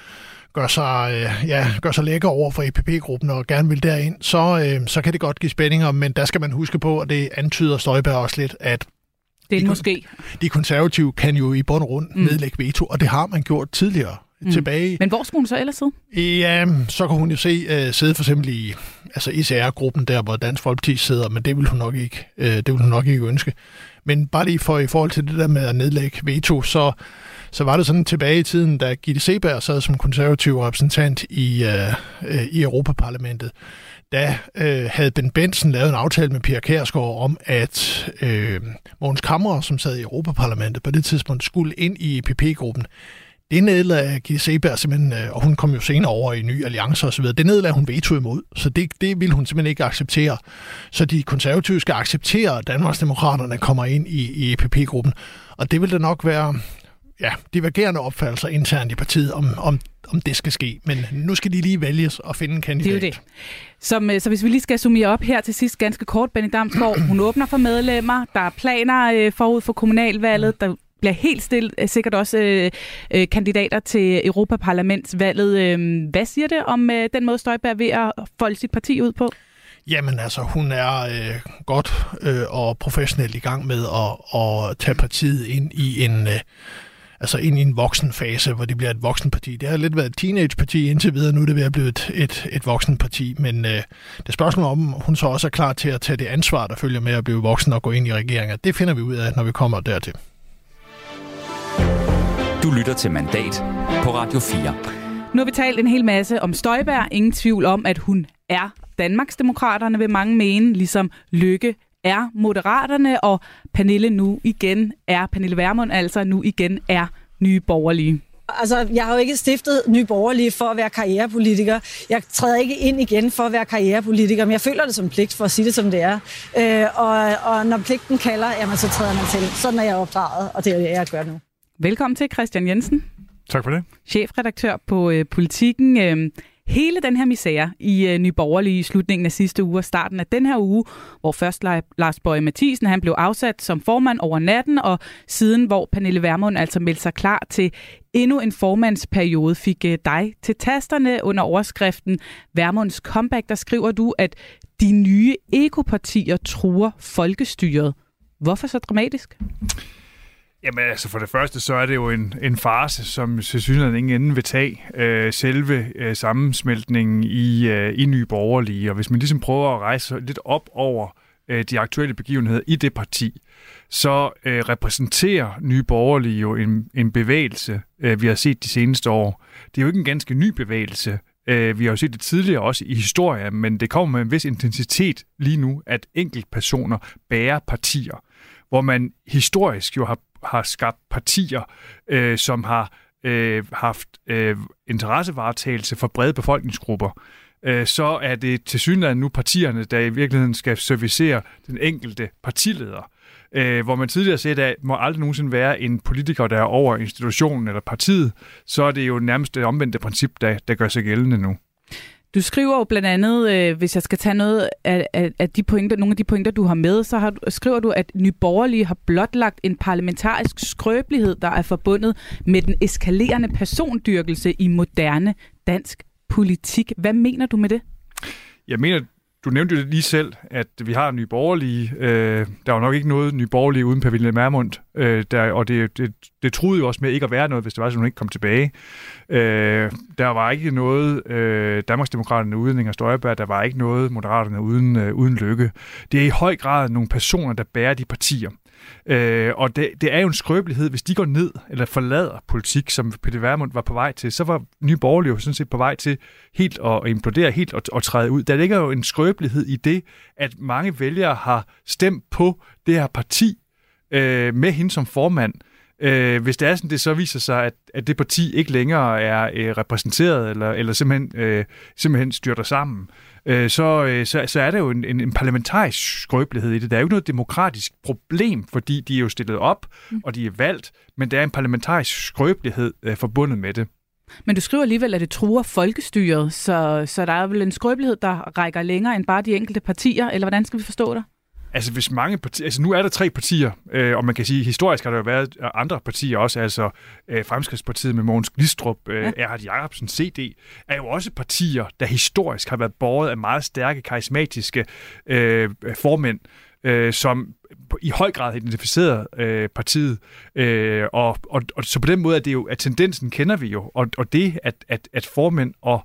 gør sig lækker over for EPP-gruppen og gerne vil derind, så kan det godt give spændinger, men der skal man huske på, og det antyder Støjberg også lidt, at de konservative kan jo i bund og grund nedlægge veto, og det har man gjort tidligere. Tilbage. Men hvor skulle hun så ellers sidde? Ja, så kan hun jo sidde for eksempel i ECR-gruppen der, hvor Dansk Folkeparti sidder, men det vil hun nok ikke ønske. Men bare lige i forhold til det der med at nedlægge veto, så var det sådan tilbage i tiden, da Gitte Seeberg sad som konservativ repræsentant i Europaparlamentet. Da havde Ben Benson lavet en aftale med Pia Kjærsgaard om, at Mogens Camre, som sad i Europaparlamentet på det tidspunkt, skulle ind i EPP-gruppen. Det nedlagde Gitte Seeberg simpelthen, og hun kom jo senere over i Ny Alliance og så videre. Det nedlagde hun veto imod, så det ville hun simpelthen ikke acceptere. Så de konservative skal acceptere, at Danmarksdemokraterne kommer ind i EPP-gruppen. Og det vil da nok være divergerende opfattelser internt i partiet, om det skal ske. Men nu skal de lige vælges og finde en kandidat. Det er jo det. Så hvis vi lige skal summere op her til sidst ganske kort, Benny Damsgaard, hun åbner for medlemmer, der er planer forud for kommunalvalget, der bliver helt sikkert også kandidater til Europaparlamentsvalget. Hvad siger det om den måde, Støjberg er ved at folde sit parti ud på? Jamen altså, hun er godt og professionelt i gang med at tage partiet ind i en voksenfase, hvor det bliver et voksenparti. Det har lidt været et teenageparti indtil videre, nu er det ved at blive et voksenparti, men det spørgsmål om hun så også er klar til at tage det ansvar, der følger med at blive voksen og gå ind i regeringer. Det finder vi ud af, når vi kommer dertil. Du lytter til Mandat på Radio 4. Nu har vi talt en hel masse om Støjberg. Ingen tvivl om, at hun er Danmarksdemokraterne, vil mange mene, ligesom Løkke er Moderaterne, og Pernille Vermund altså nu igen er Nye Borgerlige. Altså, jeg har jo ikke stiftet Nye Borgerlige for at være karrierepolitiker. Jeg træder ikke ind igen for at være karrierepolitiker, men jeg føler det som pligt for at sige det, som det er. Og når pligten kalder, jamen, så træder man til. Sådan er jeg opdraget, og det er det, jeg gør nu. Velkommen til, Christian Jensen. Tak for det. Chefredaktør på Politikken. Hele den her misære i Nye Borgerlige i slutningen af sidste uge og starten af den her uge, hvor først Lars Boje Mathiesen han blev afsat som formand over natten, og siden hvor Pernille Vermund altså meldte sig klar til endnu en formandsperiode, fik dig til tasterne under overskriften Vermunds comeback. Der skriver du, at de nye ekopartier truer folkestyret. Hvorfor så dramatisk? Jamen altså for det første, så er det jo en farce, som tilsyneladende ingen ende vil tage. Selve sammensmeltningen i Nye Borgerlige. Og hvis man ligesom prøver at rejse lidt op over de aktuelle begivenheder i det parti, så repræsenterer Nye Borgerlige jo en bevægelse, vi har set de seneste år. Det er jo ikke en ganske ny bevægelse. Vi har jo set det tidligere også i historien, men det kommer med en vis intensitet lige nu, at enkeltpersoner bærer partier, hvor man historisk jo har skabt partier, som har haft interessevaretagelse for brede befolkningsgrupper, så er det tilsyneladende nu partierne, der i virkeligheden skal servicere den enkelte partileder. Hvor man tidligere har set, at må aldrig nogensinde være en politiker, der er over institutionen eller partiet, så er det jo nærmest det omvendte princip, der gør sig gældende nu. Du skriver jo blandt andet, hvis jeg skal tage noget af de pointer, nogle af de pointer, du har med, så skriver du, at Nye Borgerlige har blotlagt en parlamentarisk skrøbelighed, der er forbundet med den eskalerende persondyrkelse i moderne dansk politik. Hvad mener du med det? Jeg mener, du nævnte jo lige selv, at vi har Nye Borgerlige. Der var nok ikke noget Nye Borgerlige uden Pernille Vermund, og det truede jo også med ikke at være noget, hvis det var, så hun ikke kom tilbage. Der var ikke noget Danmarksdemokraterne uden Inger Støjberg, der var ikke noget Moderaterne uden Løkke. Det er i høj grad nogle personer, der bærer de partier. Og det er jo en skrøbelighed, hvis de går ned eller forlader politik, som Pernille Vermund var på vej til, så var Nye Borgerlige jo sådan set på vej til helt at implodere, helt at træde ud. Der ligger jo en skrøbelighed i det, at mange vælgere har stemt på det her parti med hende som formand. Hvis det er sådan, det så viser sig, at det parti ikke længere er repræsenteret eller simpelthen styrter sammen, så er der jo en parlamentarisk skrøbelighed i det. Der er jo ikke noget demokratisk problem, fordi de er jo stillet op, og de er valgt, men der er en parlamentarisk skrøbelighed forbundet med det. Men du skriver alligevel, at det truer folkestyret, så der er vel en skrøbelighed, der rækker længere end bare de enkelte partier, eller hvordan skal vi forstå det? Altså hvis mange partier, altså nu er der 3 partier, og man kan sige, historisk har der jo været andre partier også, altså Fremskridtspartiet med Mogens Glistrup, Erhard Jacobsen, CD, er jo også partier, der historisk har været båret af meget stærke, karismatiske formænd, som i høj grad har identificeret partiet, og så på den måde er det jo, at tendensen kender vi jo, og det, at formænd og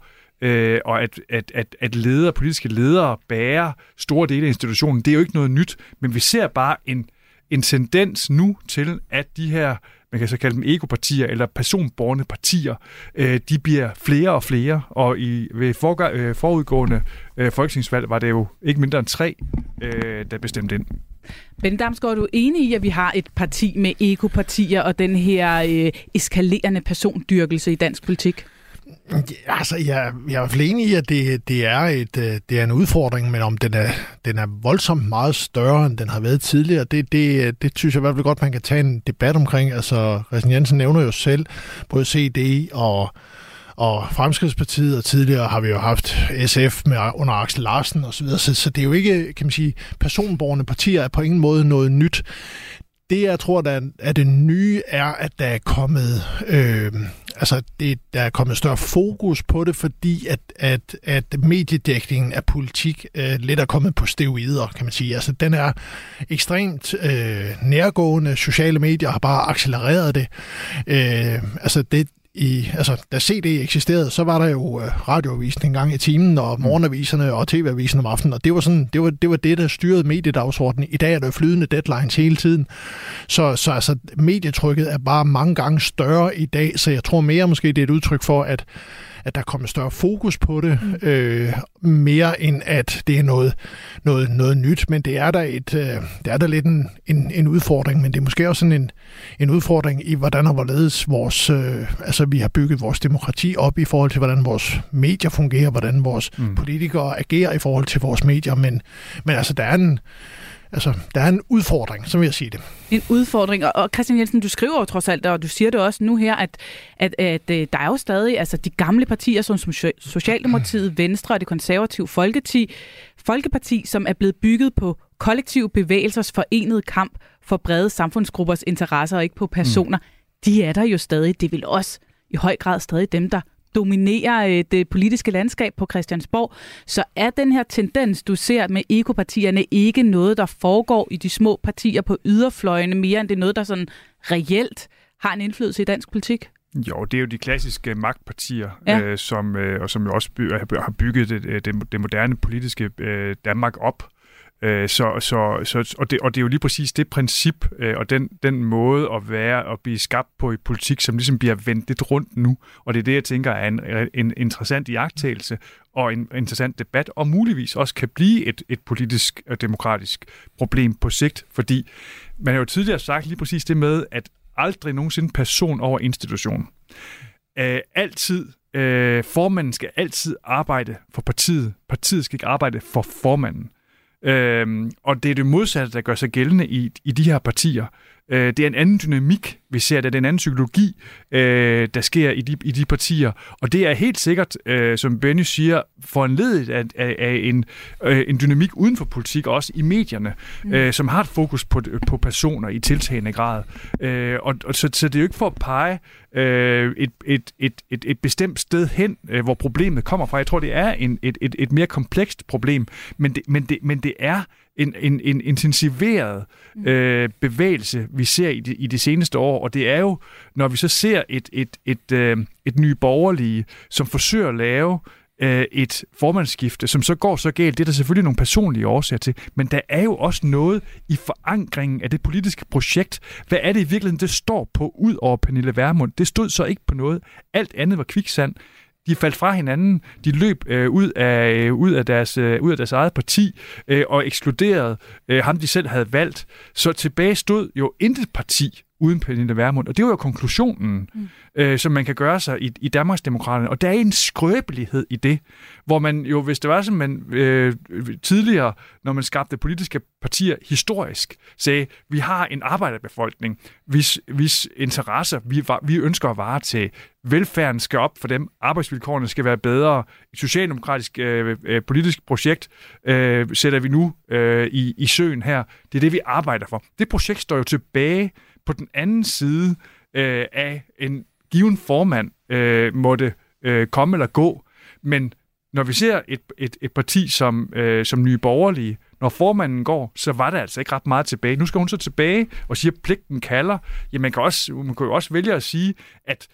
at politiske ledere bærer store dele af institutionen, det er jo ikke noget nyt, men vi ser bare en tendens nu til, at de her, man kan så kalde dem ekopartier, eller personbårne partier, de bliver flere og flere, og ved forudgående folketingsvalg var det jo ikke mindre end 3, der bestemte ind. Benny Damsgaard, er du enig i, at vi har et parti med ekopartier og den her eskalerende persondyrkelse i dansk politik? Altså, jeg er i hvert fald enig i, at det er en udfordring, men om den er voldsomt meget større, end den har været tidligere, det synes jeg i hvert fald godt, man kan tage en debat omkring. Altså, Kristian Jensen nævner jo selv både CD og Fremskridtspartiet, og tidligere har vi jo haft SF med under Aksel Larsen osv., så det er jo ikke, kan man sige, personbårne partier er på ingen måde noget nyt. Det, jeg tror, der er det nye, er, at der er kommet, der er kommet større fokus på det, fordi at mediedækningen af politik lidt er kommet på steroider, kan man sige. Altså, den er ekstremt nærgående. Sociale medier har bare accelereret det. Da CD eksisterede, så var der jo radioavisen en gang i timen, og morgenaviserne og tv-avisen om aftenen, og det var det, der styrede mediedagsordenen. I dag er der flydende deadlines hele tiden. Så altså, medietrykket er bare mange gange større i dag, så jeg tror mere måske, det er et udtryk for, at der kommer større fokus på det, mere end at det er noget nyt. Men det er der lidt en udfordring, men det er måske også sådan en udfordring i, hvordan og hvorledes vi har bygget vores demokrati op i forhold til, hvordan vores medier fungerer, hvordan vores politikere agerer i forhold til vores medier. Men altså, der er en udfordring, så vil jeg sige det. En udfordring, og Kristian Jensen, du skriver jo trods alt, og du siger det også nu her, at der er jo stadig altså de gamle partier, som Socialdemokratiet, Venstre og Det Konservative Folkeparti, som er blevet bygget på kollektive bevægelsers forenede kamp for brede samfundsgruppers interesser og ikke på personer. De er der jo stadig. Det vil også i høj grad stadig dem, der dominerer det politiske landskab på Christiansborg, så er den her tendens, du ser med ekopartierne, ikke noget, der foregår i de små partier på yderfløjene, mere end det er noget, der sådan reelt har en indflydelse i dansk politik? Jo, det er jo de klassiske magtpartier, som jo også har bygget det moderne politiske Danmark op. Og det er jo lige præcis det princip og den måde at blive skabt på i politik, som ligesom bliver vendt lidt rundt nu. Og det er det, jeg tænker er en interessant iagttagelse og en interessant debat, og muligvis også kan blive et politisk og demokratisk problem på sigt, fordi man har jo tidligere sagt lige præcis det med, at aldrig nogensinde person over institution. Formanden skal altid arbejde for partiet. Partiet skal ikke arbejde for formanden. Og det er det modsatte, der gør sig gældende i de her partier. Det er en anden dynamik, vi ser det. Det er en anden psykologi, der sker i de partier. Og det er helt sikkert, som Benny siger, foranledet af en dynamik uden for politik, også i medierne, som har et fokus på personer i tiltagende grad. Så det er jo ikke for at pege et bestemt sted hen, hvor problemet kommer fra. Jeg tror, det er et mere komplekst problem, men det er en intensiveret bevægelse, vi ser i de seneste år, og det er jo, når vi så ser et Nye Borgerlige, som forsøger at lave et formandsskifte, som så går så galt, det er der selvfølgelig nogle personlige årsager til, men der er jo også noget i forankringen af det politiske projekt. Hvad er det i virkeligheden, det står på, ud over Pernille Vermund? Det stod så ikke på noget. Alt andet var kviksand. De faldt fra hinanden, de løb ud af deres eget parti og ekskluderede ham, de selv havde valgt. Så tilbage stod jo intet parti uden Pernille Vermund. Og det var jo konklusionen, som man kan gøre sig i Danmarksdemokraterne. Og der er en skrøbelighed i det, hvor man jo, hvis det var sådan, man tidligere, når man skabte politiske partier historisk, sagde, vi har en arbejderbefolkning, hvis interesser vi ønsker at vare til. Velfærden skal op for dem, arbejdsvilkårene skal være bedre. Et socialdemokratisk politisk projekt sætter vi nu i søen her. Det er det, vi arbejder for. Det projekt står jo tilbage på den anden side af en given formand måtte komme eller gå. Men når vi ser et parti som Nye Borgerlige, når formanden går, så var der altså ikke ret meget tilbage. Nu skal hun så tilbage og siger, at pligten kalder. Ja, man kan jo også vælge at sige, at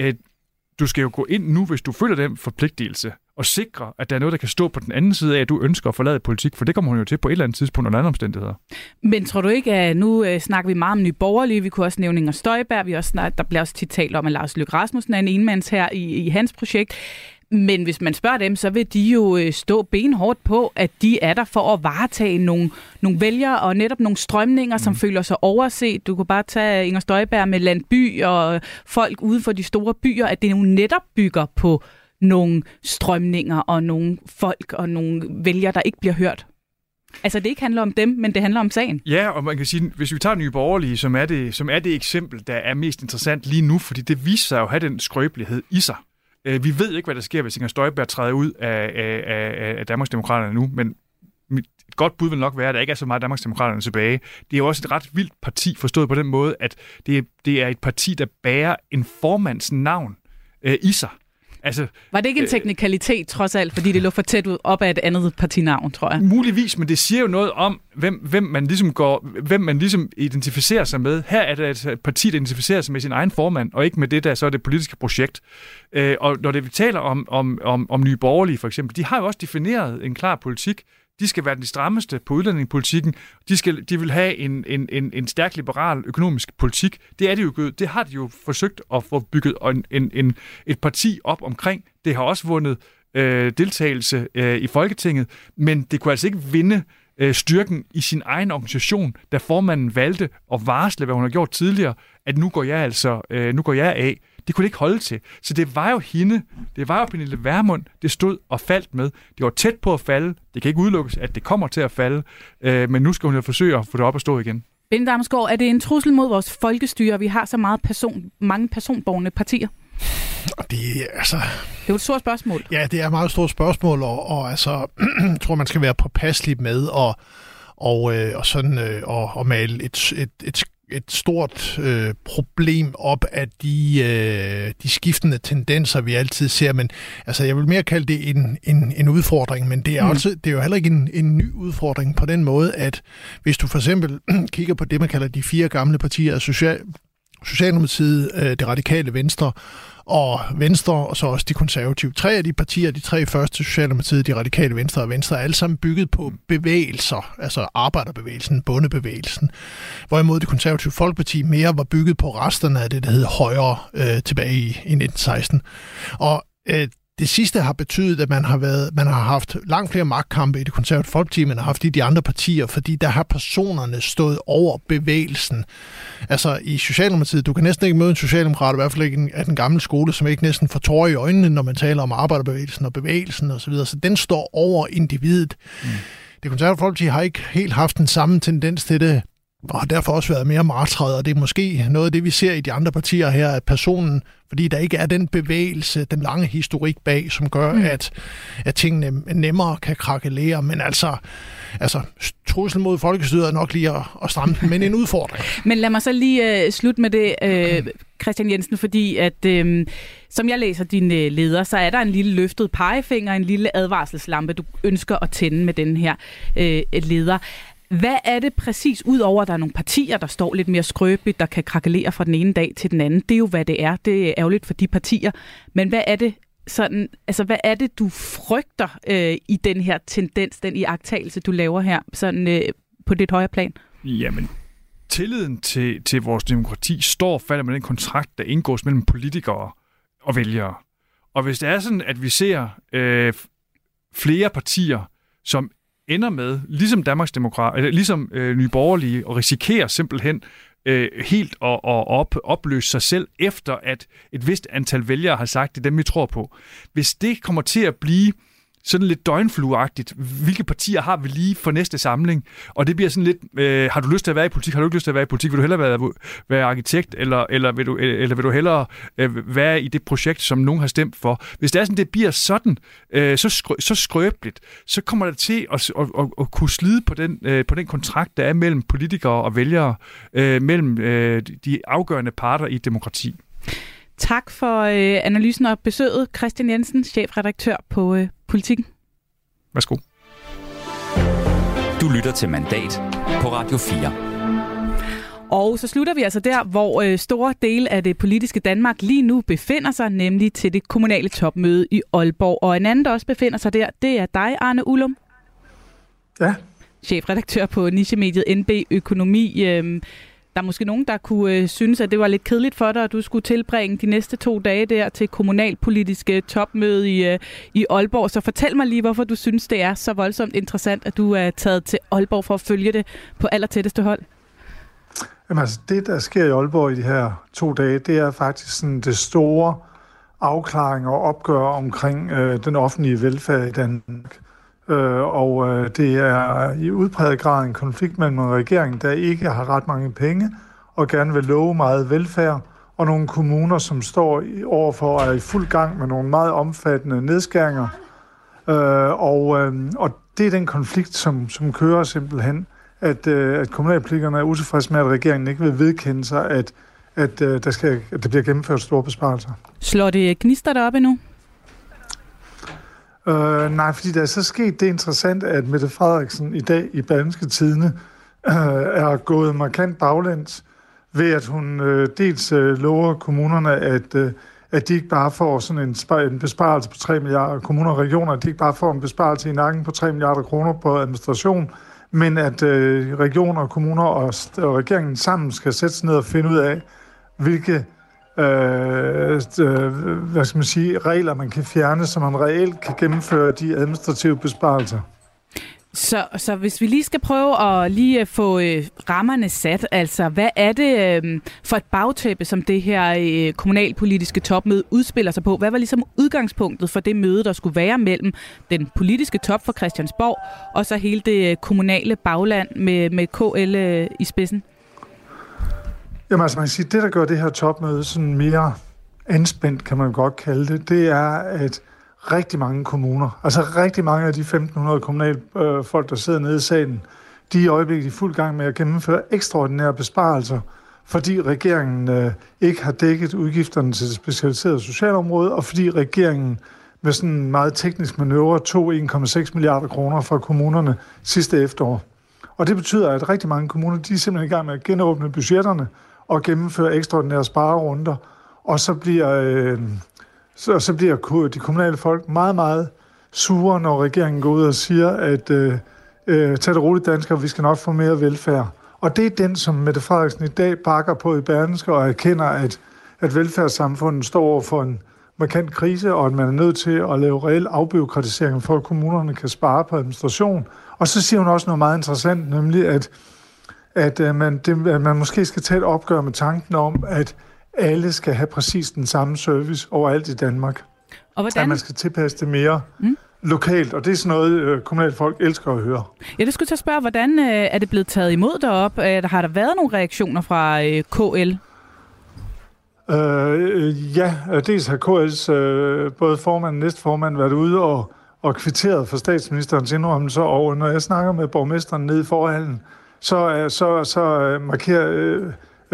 du skal jo gå ind nu, hvis du føler den forpligtelse, og sikre, at der er noget, der kan stå på den anden side af, at du ønsker at forlade politik, for det kommer hun jo til på et eller andet tidspunkt under andre omstændigheder. Men tror du ikke, at nu snakker vi meget om Nye Borgerlige, vi kunne også nævne Inger Støjberg, der bliver også tit talt om, at Lars Løkke Rasmussen er en enmands her i hans projekt. Men hvis man spørger dem, så vil de jo stå benhårdt på, at de er der for at varetage nogle vælgere og netop nogle strømninger, som føler sig overset. Du kunne bare tage Inger Støjberg med Landby og folk uden for de store byer, at det jo netop bygger på nogle strømninger og nogle folk og nogle vælgere, der ikke bliver hørt. Altså det ikke handler om dem, men det handler om sagen. Ja, og man kan sige, hvis vi tager Nye Borgerlige, som er det eksempel, der er mest interessant lige nu, fordi det viser sig jo at have den skrøbelighed i sig. Vi ved ikke, hvad der sker, hvis Inger Støjberg træder ud af Danmarksdemokraterne nu, men et godt bud vil nok være, at der ikke er så meget Danmarksdemokraterne tilbage. Det er jo også et ret vildt parti, forstået på den måde, at det er et parti, der bærer en formands navn i sig. Altså, var det ikke en teknikalitet, trods alt, fordi det lå for tæt ud op af et andet partinavn, tror jeg? Muligvis, men det siger jo noget om, hvem man ligesom identificerer sig med. Her er det et parti, der identificerer sig med sin egen formand, og ikke med det, der så er det politiske projekt. Og når vi taler om Nye Borgerlige, for eksempel, de har jo også defineret en klar politik. De skal være de strammeste på udlændingepolitikken. De vil have en stærk liberal økonomisk politik. Det er de jo. Det har de jo forsøgt at få bygget et parti op omkring. Det har også vundet deltagelse i Folketinget, men det kunne altså ikke vinde styrken i sin egen organisation, da formanden valgte at varsle, hvad hun har gjort tidligere, at nu går jeg af. Det kunne det ikke holde til. Så det var jo hende, det var jo Pernille Vermund, det stod og faldt med. Det var tæt på at falde. Det kan ikke udelukkes, at det kommer til at falde. Men nu skal hun jo forsøge at få det op at stå igen. Bente Damsgaard, er det en trussel mod vores folkestyre, vi har så mange personborgende partier? Det er jo et stort spørgsmål. Ja, det er et meget stort spørgsmål, og altså, jeg tror, man skal være påpasselig med og male et stort problem op af de skiftende tendenser, vi altid ser, men altså, jeg vil mere kalde det en udfordring, men det er jo heller ikke en ny udfordring på den måde, at hvis du for eksempel kigger på det, man kalder de 4 gamle partier, Socialdemokratiet, det radikale Venstre og så også de konservative. 3 af de partier, de 3 første, Socialdemokratiet, de radikale Venstre og Venstre, er alle sammen bygget på bevægelser, altså arbejderbevægelsen, bondebevægelsen. Hvorimod det konservative Folkeparti mere var bygget på resterne af det, der hed Højre tilbage i 1916. Og det sidste har betydet, at man har haft langt flere magtkampe i det konservative Folkeparti, end man har haft i de andre partier, fordi der har personerne stået over bevægelsen. Altså i Socialdemokratiet, du kan næsten ikke møde en socialdemokrat, i hvert fald ikke af den gamle skole, som ikke næsten får tårer i øjnene, når man taler om arbejderbevægelsen og bevægelsen osv. Så den står over individet. Det konservative Folkeparti har ikke helt haft den samme tendens til det, og har derfor også været mere martret, og det er måske noget af det, vi ser i de andre partier her, at personen, fordi der ikke er den bevægelse, den lange historik bag, som gør, at tingene nemmere kan krakelere, men altså truslen mod folkestyret er nok lige at stramme den, men en udfordring. Men lad mig så lige slutte med det, Christian Jensen, fordi at som jeg læser dine leder, så er der en lille løftet pegefinger, en lille advarselslampe, du ønsker at tænde med den her leder. Hvad er det præcis, udover at der er nogle partier, der står lidt mere skrøbeligt, der kan krakelere fra den ene dag til den anden? Det er jo, hvad det er. Det er ærgerligt for de partier. Men hvad er det, hvad er det, du frygter i den her tendens, den iagttagelse, du laver her, på det højere plan? Jamen, tilliden til vores demokrati står og falder med den kontrakt, der indgås mellem politikere og vælgere. Og hvis det er sådan, at vi ser flere partier, som ender med, ligesom Danmarksdemokrat, eller ligesom Nye Borgerlige, og risikerer simpelthen helt at opløse sig selv, efter at et vist antal vælgere har sagt, det er dem, vi tror på. Hvis det kommer til at blive sådan lidt døgnflueagtigt, hvilke partier har vi lige for næste samling, og det bliver sådan lidt, har du lyst til at være i politik, har du ikke lyst til at være i politik, vil du hellere være arkitekt, eller vil du hellere være i det projekt, som nogen har stemt for. Hvis det er sådan, det bliver sådan, så skrøbeligt, så kommer det til at kunne slide på den kontrakt, der er mellem politikere og vælgere, mellem de afgørende parter i et demokrati. Tak for analysen og besøget, Christian Jensen, chefredaktør på Politikken. Værsgo. Du lytter til Mandat på Radio 4. Og så slutter vi altså der, hvor store dele af det politiske Danmark lige nu befinder sig, nemlig til det kommunale topmøde i Aalborg. Og en anden, der også befinder sig der, det er dig, Arne Ullum. Ja. Chefredaktør på nichemediet NB Økonomi. Der er måske nogen, der kunne synes, at det var lidt kedeligt for dig, at du skulle tilbringe de næste 2 dage der til kommunalpolitiske topmøde i Aalborg. Så fortæl mig lige, hvorfor du synes, det er så voldsomt interessant, at du er taget til Aalborg for at følge det på allertætteste hold. Jamen altså, det, der sker i Aalborg i de her 2 dage, det er faktisk sådan det store afklaring og opgør omkring den offentlige velfærd i Danmark. Det er i udpræget grad en konflikt mellem en regering, der ikke har ret mange penge og gerne vil love meget velfærd, og nogle kommuner, som står overfor at er i fuld gang med nogle meget omfattende nedskæringer. Og det er den konflikt, som kører simpelthen, at kommunalpolitikerne er utilfredse med, at regeringen ikke vil vedkende sig, at der bliver gennemført store besparelser. Slår det gnister deroppe endnu? Nej, fordi der er så sket det interessant, at Mette Frederiksen i dag i Berlingske Tidende er gået markant baglæns ved, at hun dels lover kommunerne, at de ikke bare får sådan en besparelse på 3 milliarder, kommuner og regioner, at de ikke bare får en besparelse i nakken på 3 milliarder kroner på administration, men at regioner, kommuner og regeringen sammen skal sætte sig ned og finde ud af, hvilke regler man kan fjerne, så man reelt kan gennemføre de administrative besparelser. Så hvis vi lige skal prøve at lige få rammerne sat, altså hvad er det for et bagtæppe, som det her kommunalpolitiske topmøde udspiller sig på? Hvad var ligesom udgangspunktet for det møde, der skulle være mellem den politiske top for Christiansborg og så hele det kommunale bagland med KL i spidsen? Jamen altså, man kan sige, det der gør det her topmøde sådan mere anspændt, kan man godt kalde det er, at rigtig mange kommuner, altså rigtig mange af de 1.500 kommunalfolk, der sidder nede i salen, de er i øjeblikket i fuld gang med at gennemføre ekstraordinære besparelser, fordi regeringen ikke har dækket udgifterne til det specialiserede socialområde, og fordi regeringen med sådan en meget teknisk manøvre tog 1,6 milliarder kroner fra kommunerne sidste efterår. Og det betyder, at rigtig mange kommuner, de er simpelthen i gang med at genåbne budgetterne og gennemføre ekstraordinære sparerunder, og så bliver de kommunale folk meget, meget sure, når regeringen går ud og siger, at tag det roligt, danskere, vi skal nok få mere velfærd. Og det er den, som Mette Frederiksen i dag bakker på i Berlingske og erkender, at velfærdssamfundet står over for en markant krise, og at man er nødt til at lave reel afbureaukratisering, for at kommunerne kan spare på administration. Og så siger hun også noget meget interessant, nemlig at man måske skal tage et opgør med tanken om, at alle skal have præcis den samme service overalt i Danmark. Og hvordan? At man skal tilpasse det mere lokalt, og det er sådan noget, kommunale folk elsker at høre. Ja, det skulle til at spørge, hvordan er det blevet taget imod deroppe? Har der været nogle reaktioner fra KL? Dels har KL's både formand og næstformand været ude og kvitteret for statsministerens indrømmelser, og når jeg snakker med borgmesteren nede i forhallen, så markerer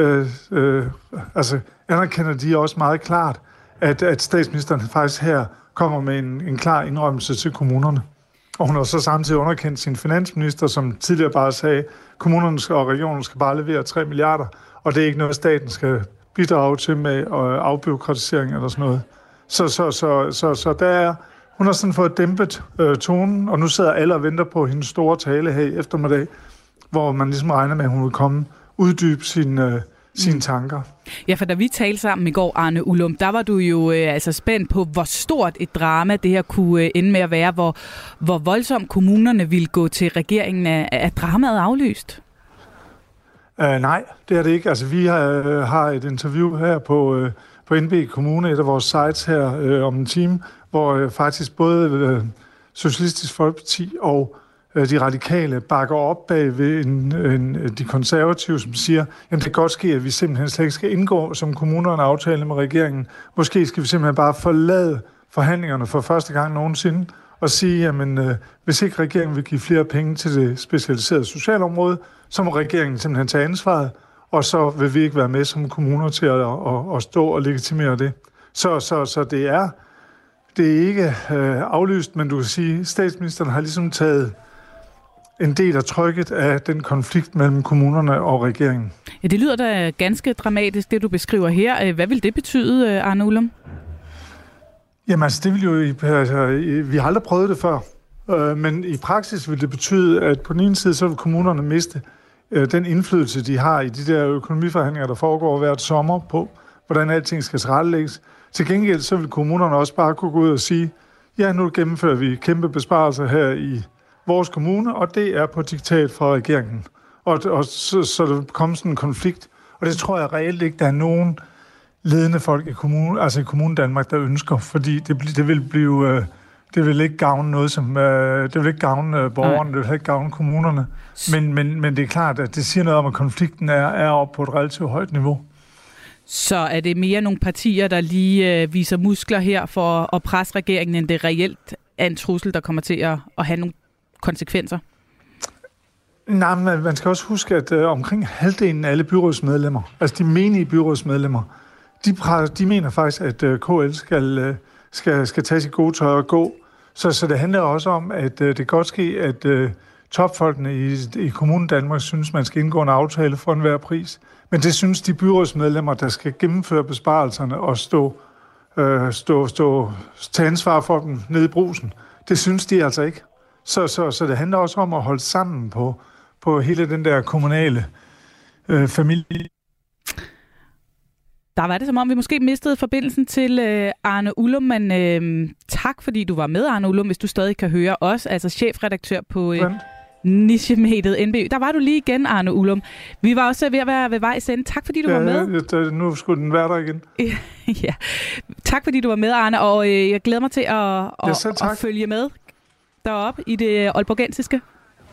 anerkender de også meget klart, at statsministeren faktisk her kommer med en klar indrømmelse til kommunerne. Og hun har så samtidig underkendt sin finansminister, som tidligere bare sagde, kommunerne og regionerne skal bare levere 3 milliarder, og det er ikke noget, staten skal bidrage til med afbureaukratisering eller sådan noget. Så der er, hun har sådan fået dæmpet tonen, og nu sidder alle og venter på hendes store tale her i eftermiddag, hvor man ligesom regner med, at hun vil komme uddybe sine tanker. Ja, for da vi talte sammen i går, Arne Ullum, der var du jo spændt på, hvor stort et drama det her kunne ende med at være, hvor voldsomt kommunerne ville gå til regeringen. Er dramaet aflyst? Nej, det er det ikke. Altså, vi har et interview her på NB Kommune, et af vores sites her om en time, hvor faktisk både Socialistisk Folkeparti og de radikale bakker op bag ved de konservative, som siger, at det kan godt ske, at vi simpelthen slet ikke skal indgå som kommuner en aftale med regeringen. Måske skal vi simpelthen bare forlade forhandlingerne for første gang nogensinde og sige, at hvis ikke regeringen vil give flere penge til det specialiserede socialområde, så må regeringen simpelthen tage ansvaret, og så vil vi ikke være med som kommuner til at stå og legitimere det. Så det er ikke aflyst, men du kan sige, at statsministeren har ligesom taget en del af trykket af den konflikt mellem kommunerne og regeringen. Ja, det lyder da ganske dramatisk, det du beskriver her. Hvad vil det betyde, Arne Ullum? Jamen altså, det vil jo... vi har aldrig prøvet det før, men i praksis vil det betyde, at på den ene side, så vil kommunerne miste den indflydelse, de har i de der økonomiforhandlinger, der foregår hvert sommer på, hvordan alting skal tilrettelægges. Til gengæld, så vil kommunerne også bare kunne gå ud og sige, ja, nu gennemfører vi kæmpe besparelser her i vores kommune, og det er på diktat fra regeringen. Og så der kommer sådan en konflikt, og det tror jeg reelt ikke, der er nogen ledende folk i kommunen, altså i Kommunen Danmark, der ønsker, fordi det vil ikke gavne noget, det vil ikke gavne borgerne, det vil ikke gavne kommunerne. Men det er klart, at det siger noget om, at konflikten er oppe på et relativt højt niveau. Så er det mere nogle partier, der lige viser muskler her for at presse regeringen, end det reelt er en trussel, der kommer til at have nogle konsekvenser? Nej, men man skal også huske, at omkring halvdelen af alle byrådsmedlemmer, altså de menige byrådsmedlemmer, de mener faktisk, at KL skal tage sit gode tøj og gå. Så det handler også om, at det kan godt ske, at topfolkene i Kommunen Danmark synes, man skal indgå en aftale for enhver pris. Men det synes de byrådsmedlemmer, der skal gennemføre besparelserne og tage ansvar for dem nede i brusen. Det synes de altså ikke. Så det handler også om at holde sammen på hele den der kommunale familie. Der var det som om, vi måske mistede forbindelsen til Arne Ullum, men tak fordi du var med, Arne Ullum, hvis du stadig kan høre os, altså chefredaktør på nichemediet NB. Der var du lige igen, Arne Ullum. Vi var også ved at være ved vejs ende. Tak fordi du var med. Ja, nu skulle den være der igen. Ja. Tak fordi du var med, Arne, og jeg glæder mig til at følge med deroppe i det aalborgensiske.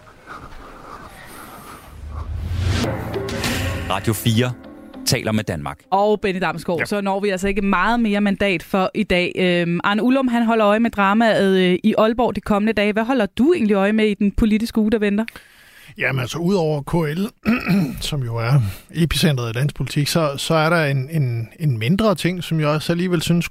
Radio 4 taler med Danmark. Og Benny Damsgaard, så når vi altså ikke meget mere mandat for i dag. Arne Ullum, han holder øje med dramaet i Aalborg de kommende dage. Hvad holder du egentlig øje med i den politiske uge, der venter? Jamen altså, udover KL, som jo er epicentret af dansk politik, så er der en mindre ting, som jeg også alligevel synes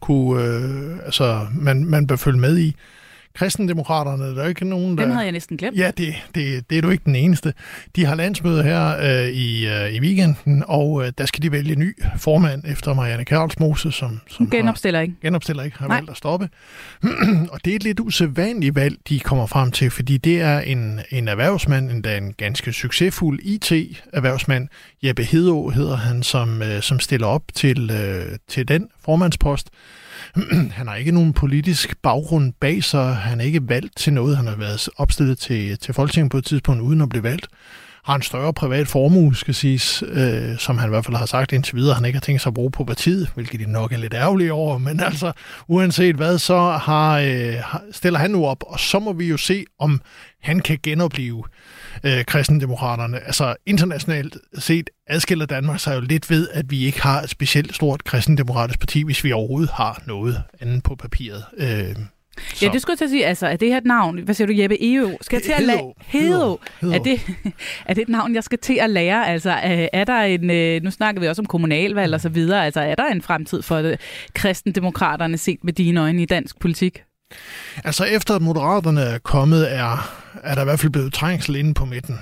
man bør følge med i. Kristendemokraterne, der er ikke nogen, der... Dem havde jeg næsten glemt. Ja, det er du ikke den eneste. De har landsmøde her i weekenden, og der skal de vælge ny formand efter Marianne Karlsmose, som genopstiller ikke, har valgt at stoppe. Og det er et lidt usædvanligt valg, de kommer frem til, fordi det er en erhvervsmand, endda en ganske succesfuld IT-erhvervsmand. Jeppe Hedå hedder han, som stiller op til den formandspost. Han har ikke nogen politisk baggrund bag sig. Han er ikke valgt til noget. Han har været opstillet til Folketinget på et tidspunkt uden at blive valgt. Har en større privat formue, skal siges, som han i hvert fald har sagt indtil videre, han ikke har tænkt sig at bruge på partiet, hvilket de nok er lidt ærgerlige over. Men altså, uanset hvad, så stiller han nu op, og så må vi jo se, om han kan genopleve kristendemokraterne. Altså internationalt set adskiller Danmark sig jo lidt ved, at vi ikke har et specielt stort kristendemokratisk parti, hvis vi overhovedet har noget andet på papiret. Ja, det skulle jeg til at sige. Altså, er det her et navn? Hvad siger du, Jeppe Hedå? Skal jeg til at lære? Hedå. Er det et navn, jeg skal til at lære? Altså, er der en... Nu snakker vi også om kommunalvalg og så videre. Altså, er der en fremtid for kristendemokraterne set med dine øjne i dansk politik? Altså, efter at Moderaterne er kommet, er der i hvert fald blevet trængsel inde på midten.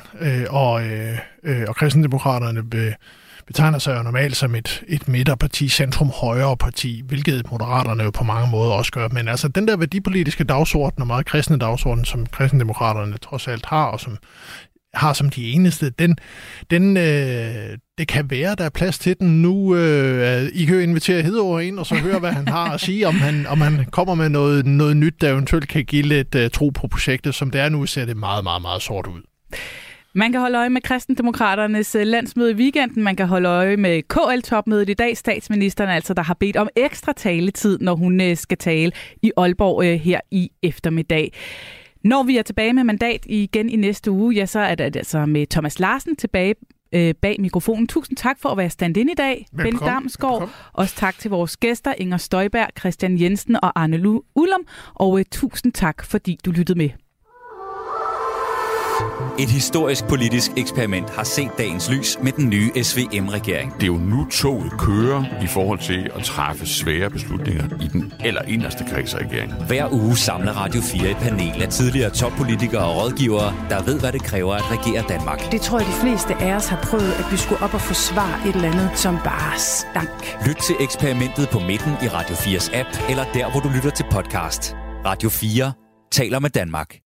Og kristendemokraterne betegner sig jo normalt som et midterparti, centrum-højre parti, hvilket Moderaterne jo på mange måder også gør. Men altså, den der værdipolitiske dagsorden og meget kristne dagsorden, som kristendemokraterne trods alt har, og som har som de eneste, det kan være, der er plads til den. Nu I kan jo invitere Hedå ind, og så høre, hvad han har at sige, om han kommer med noget nyt, der eventuelt kan give lidt tro på projektet. Som det er nu, ser det meget, meget, meget sort ud. Man kan holde øje med Kristendemokraternes landsmøde i weekenden. Man kan holde øje med KL-topmødet i dag. Statsministeren altså, der har bedt om ekstra taletid, når hun skal tale i Aalborg her i eftermiddag. Når vi er tilbage med mandat igen i næste uge, ja, så er det altså med Thomas Larsen tilbage bag mikrofonen. Tusind tak for at være stand-in i dag, Bent Damsgaard. Også tak til vores gæster, Inger Støjberg, Christian Jensen og Arne Ullum. Og tusind tak, fordi du lyttede med. Et historisk politisk eksperiment har set dagens lys med den nye SVM-regering. Det er jo nu toget kører i forhold til at træffe svære beslutninger i den allerinderste kreds af regeringen. Hver uge samler Radio 4 et panel af tidligere toppolitikere og rådgivere, der ved, hvad det kræver at regere Danmark. Det tror jeg, de fleste af os har prøvet, at vi skulle op og forsvare et eller andet, som bare stank. Lyt til eksperimentet på midten i Radio 4's app, eller der, hvor du lytter til podcast. Radio 4 taler med Danmark.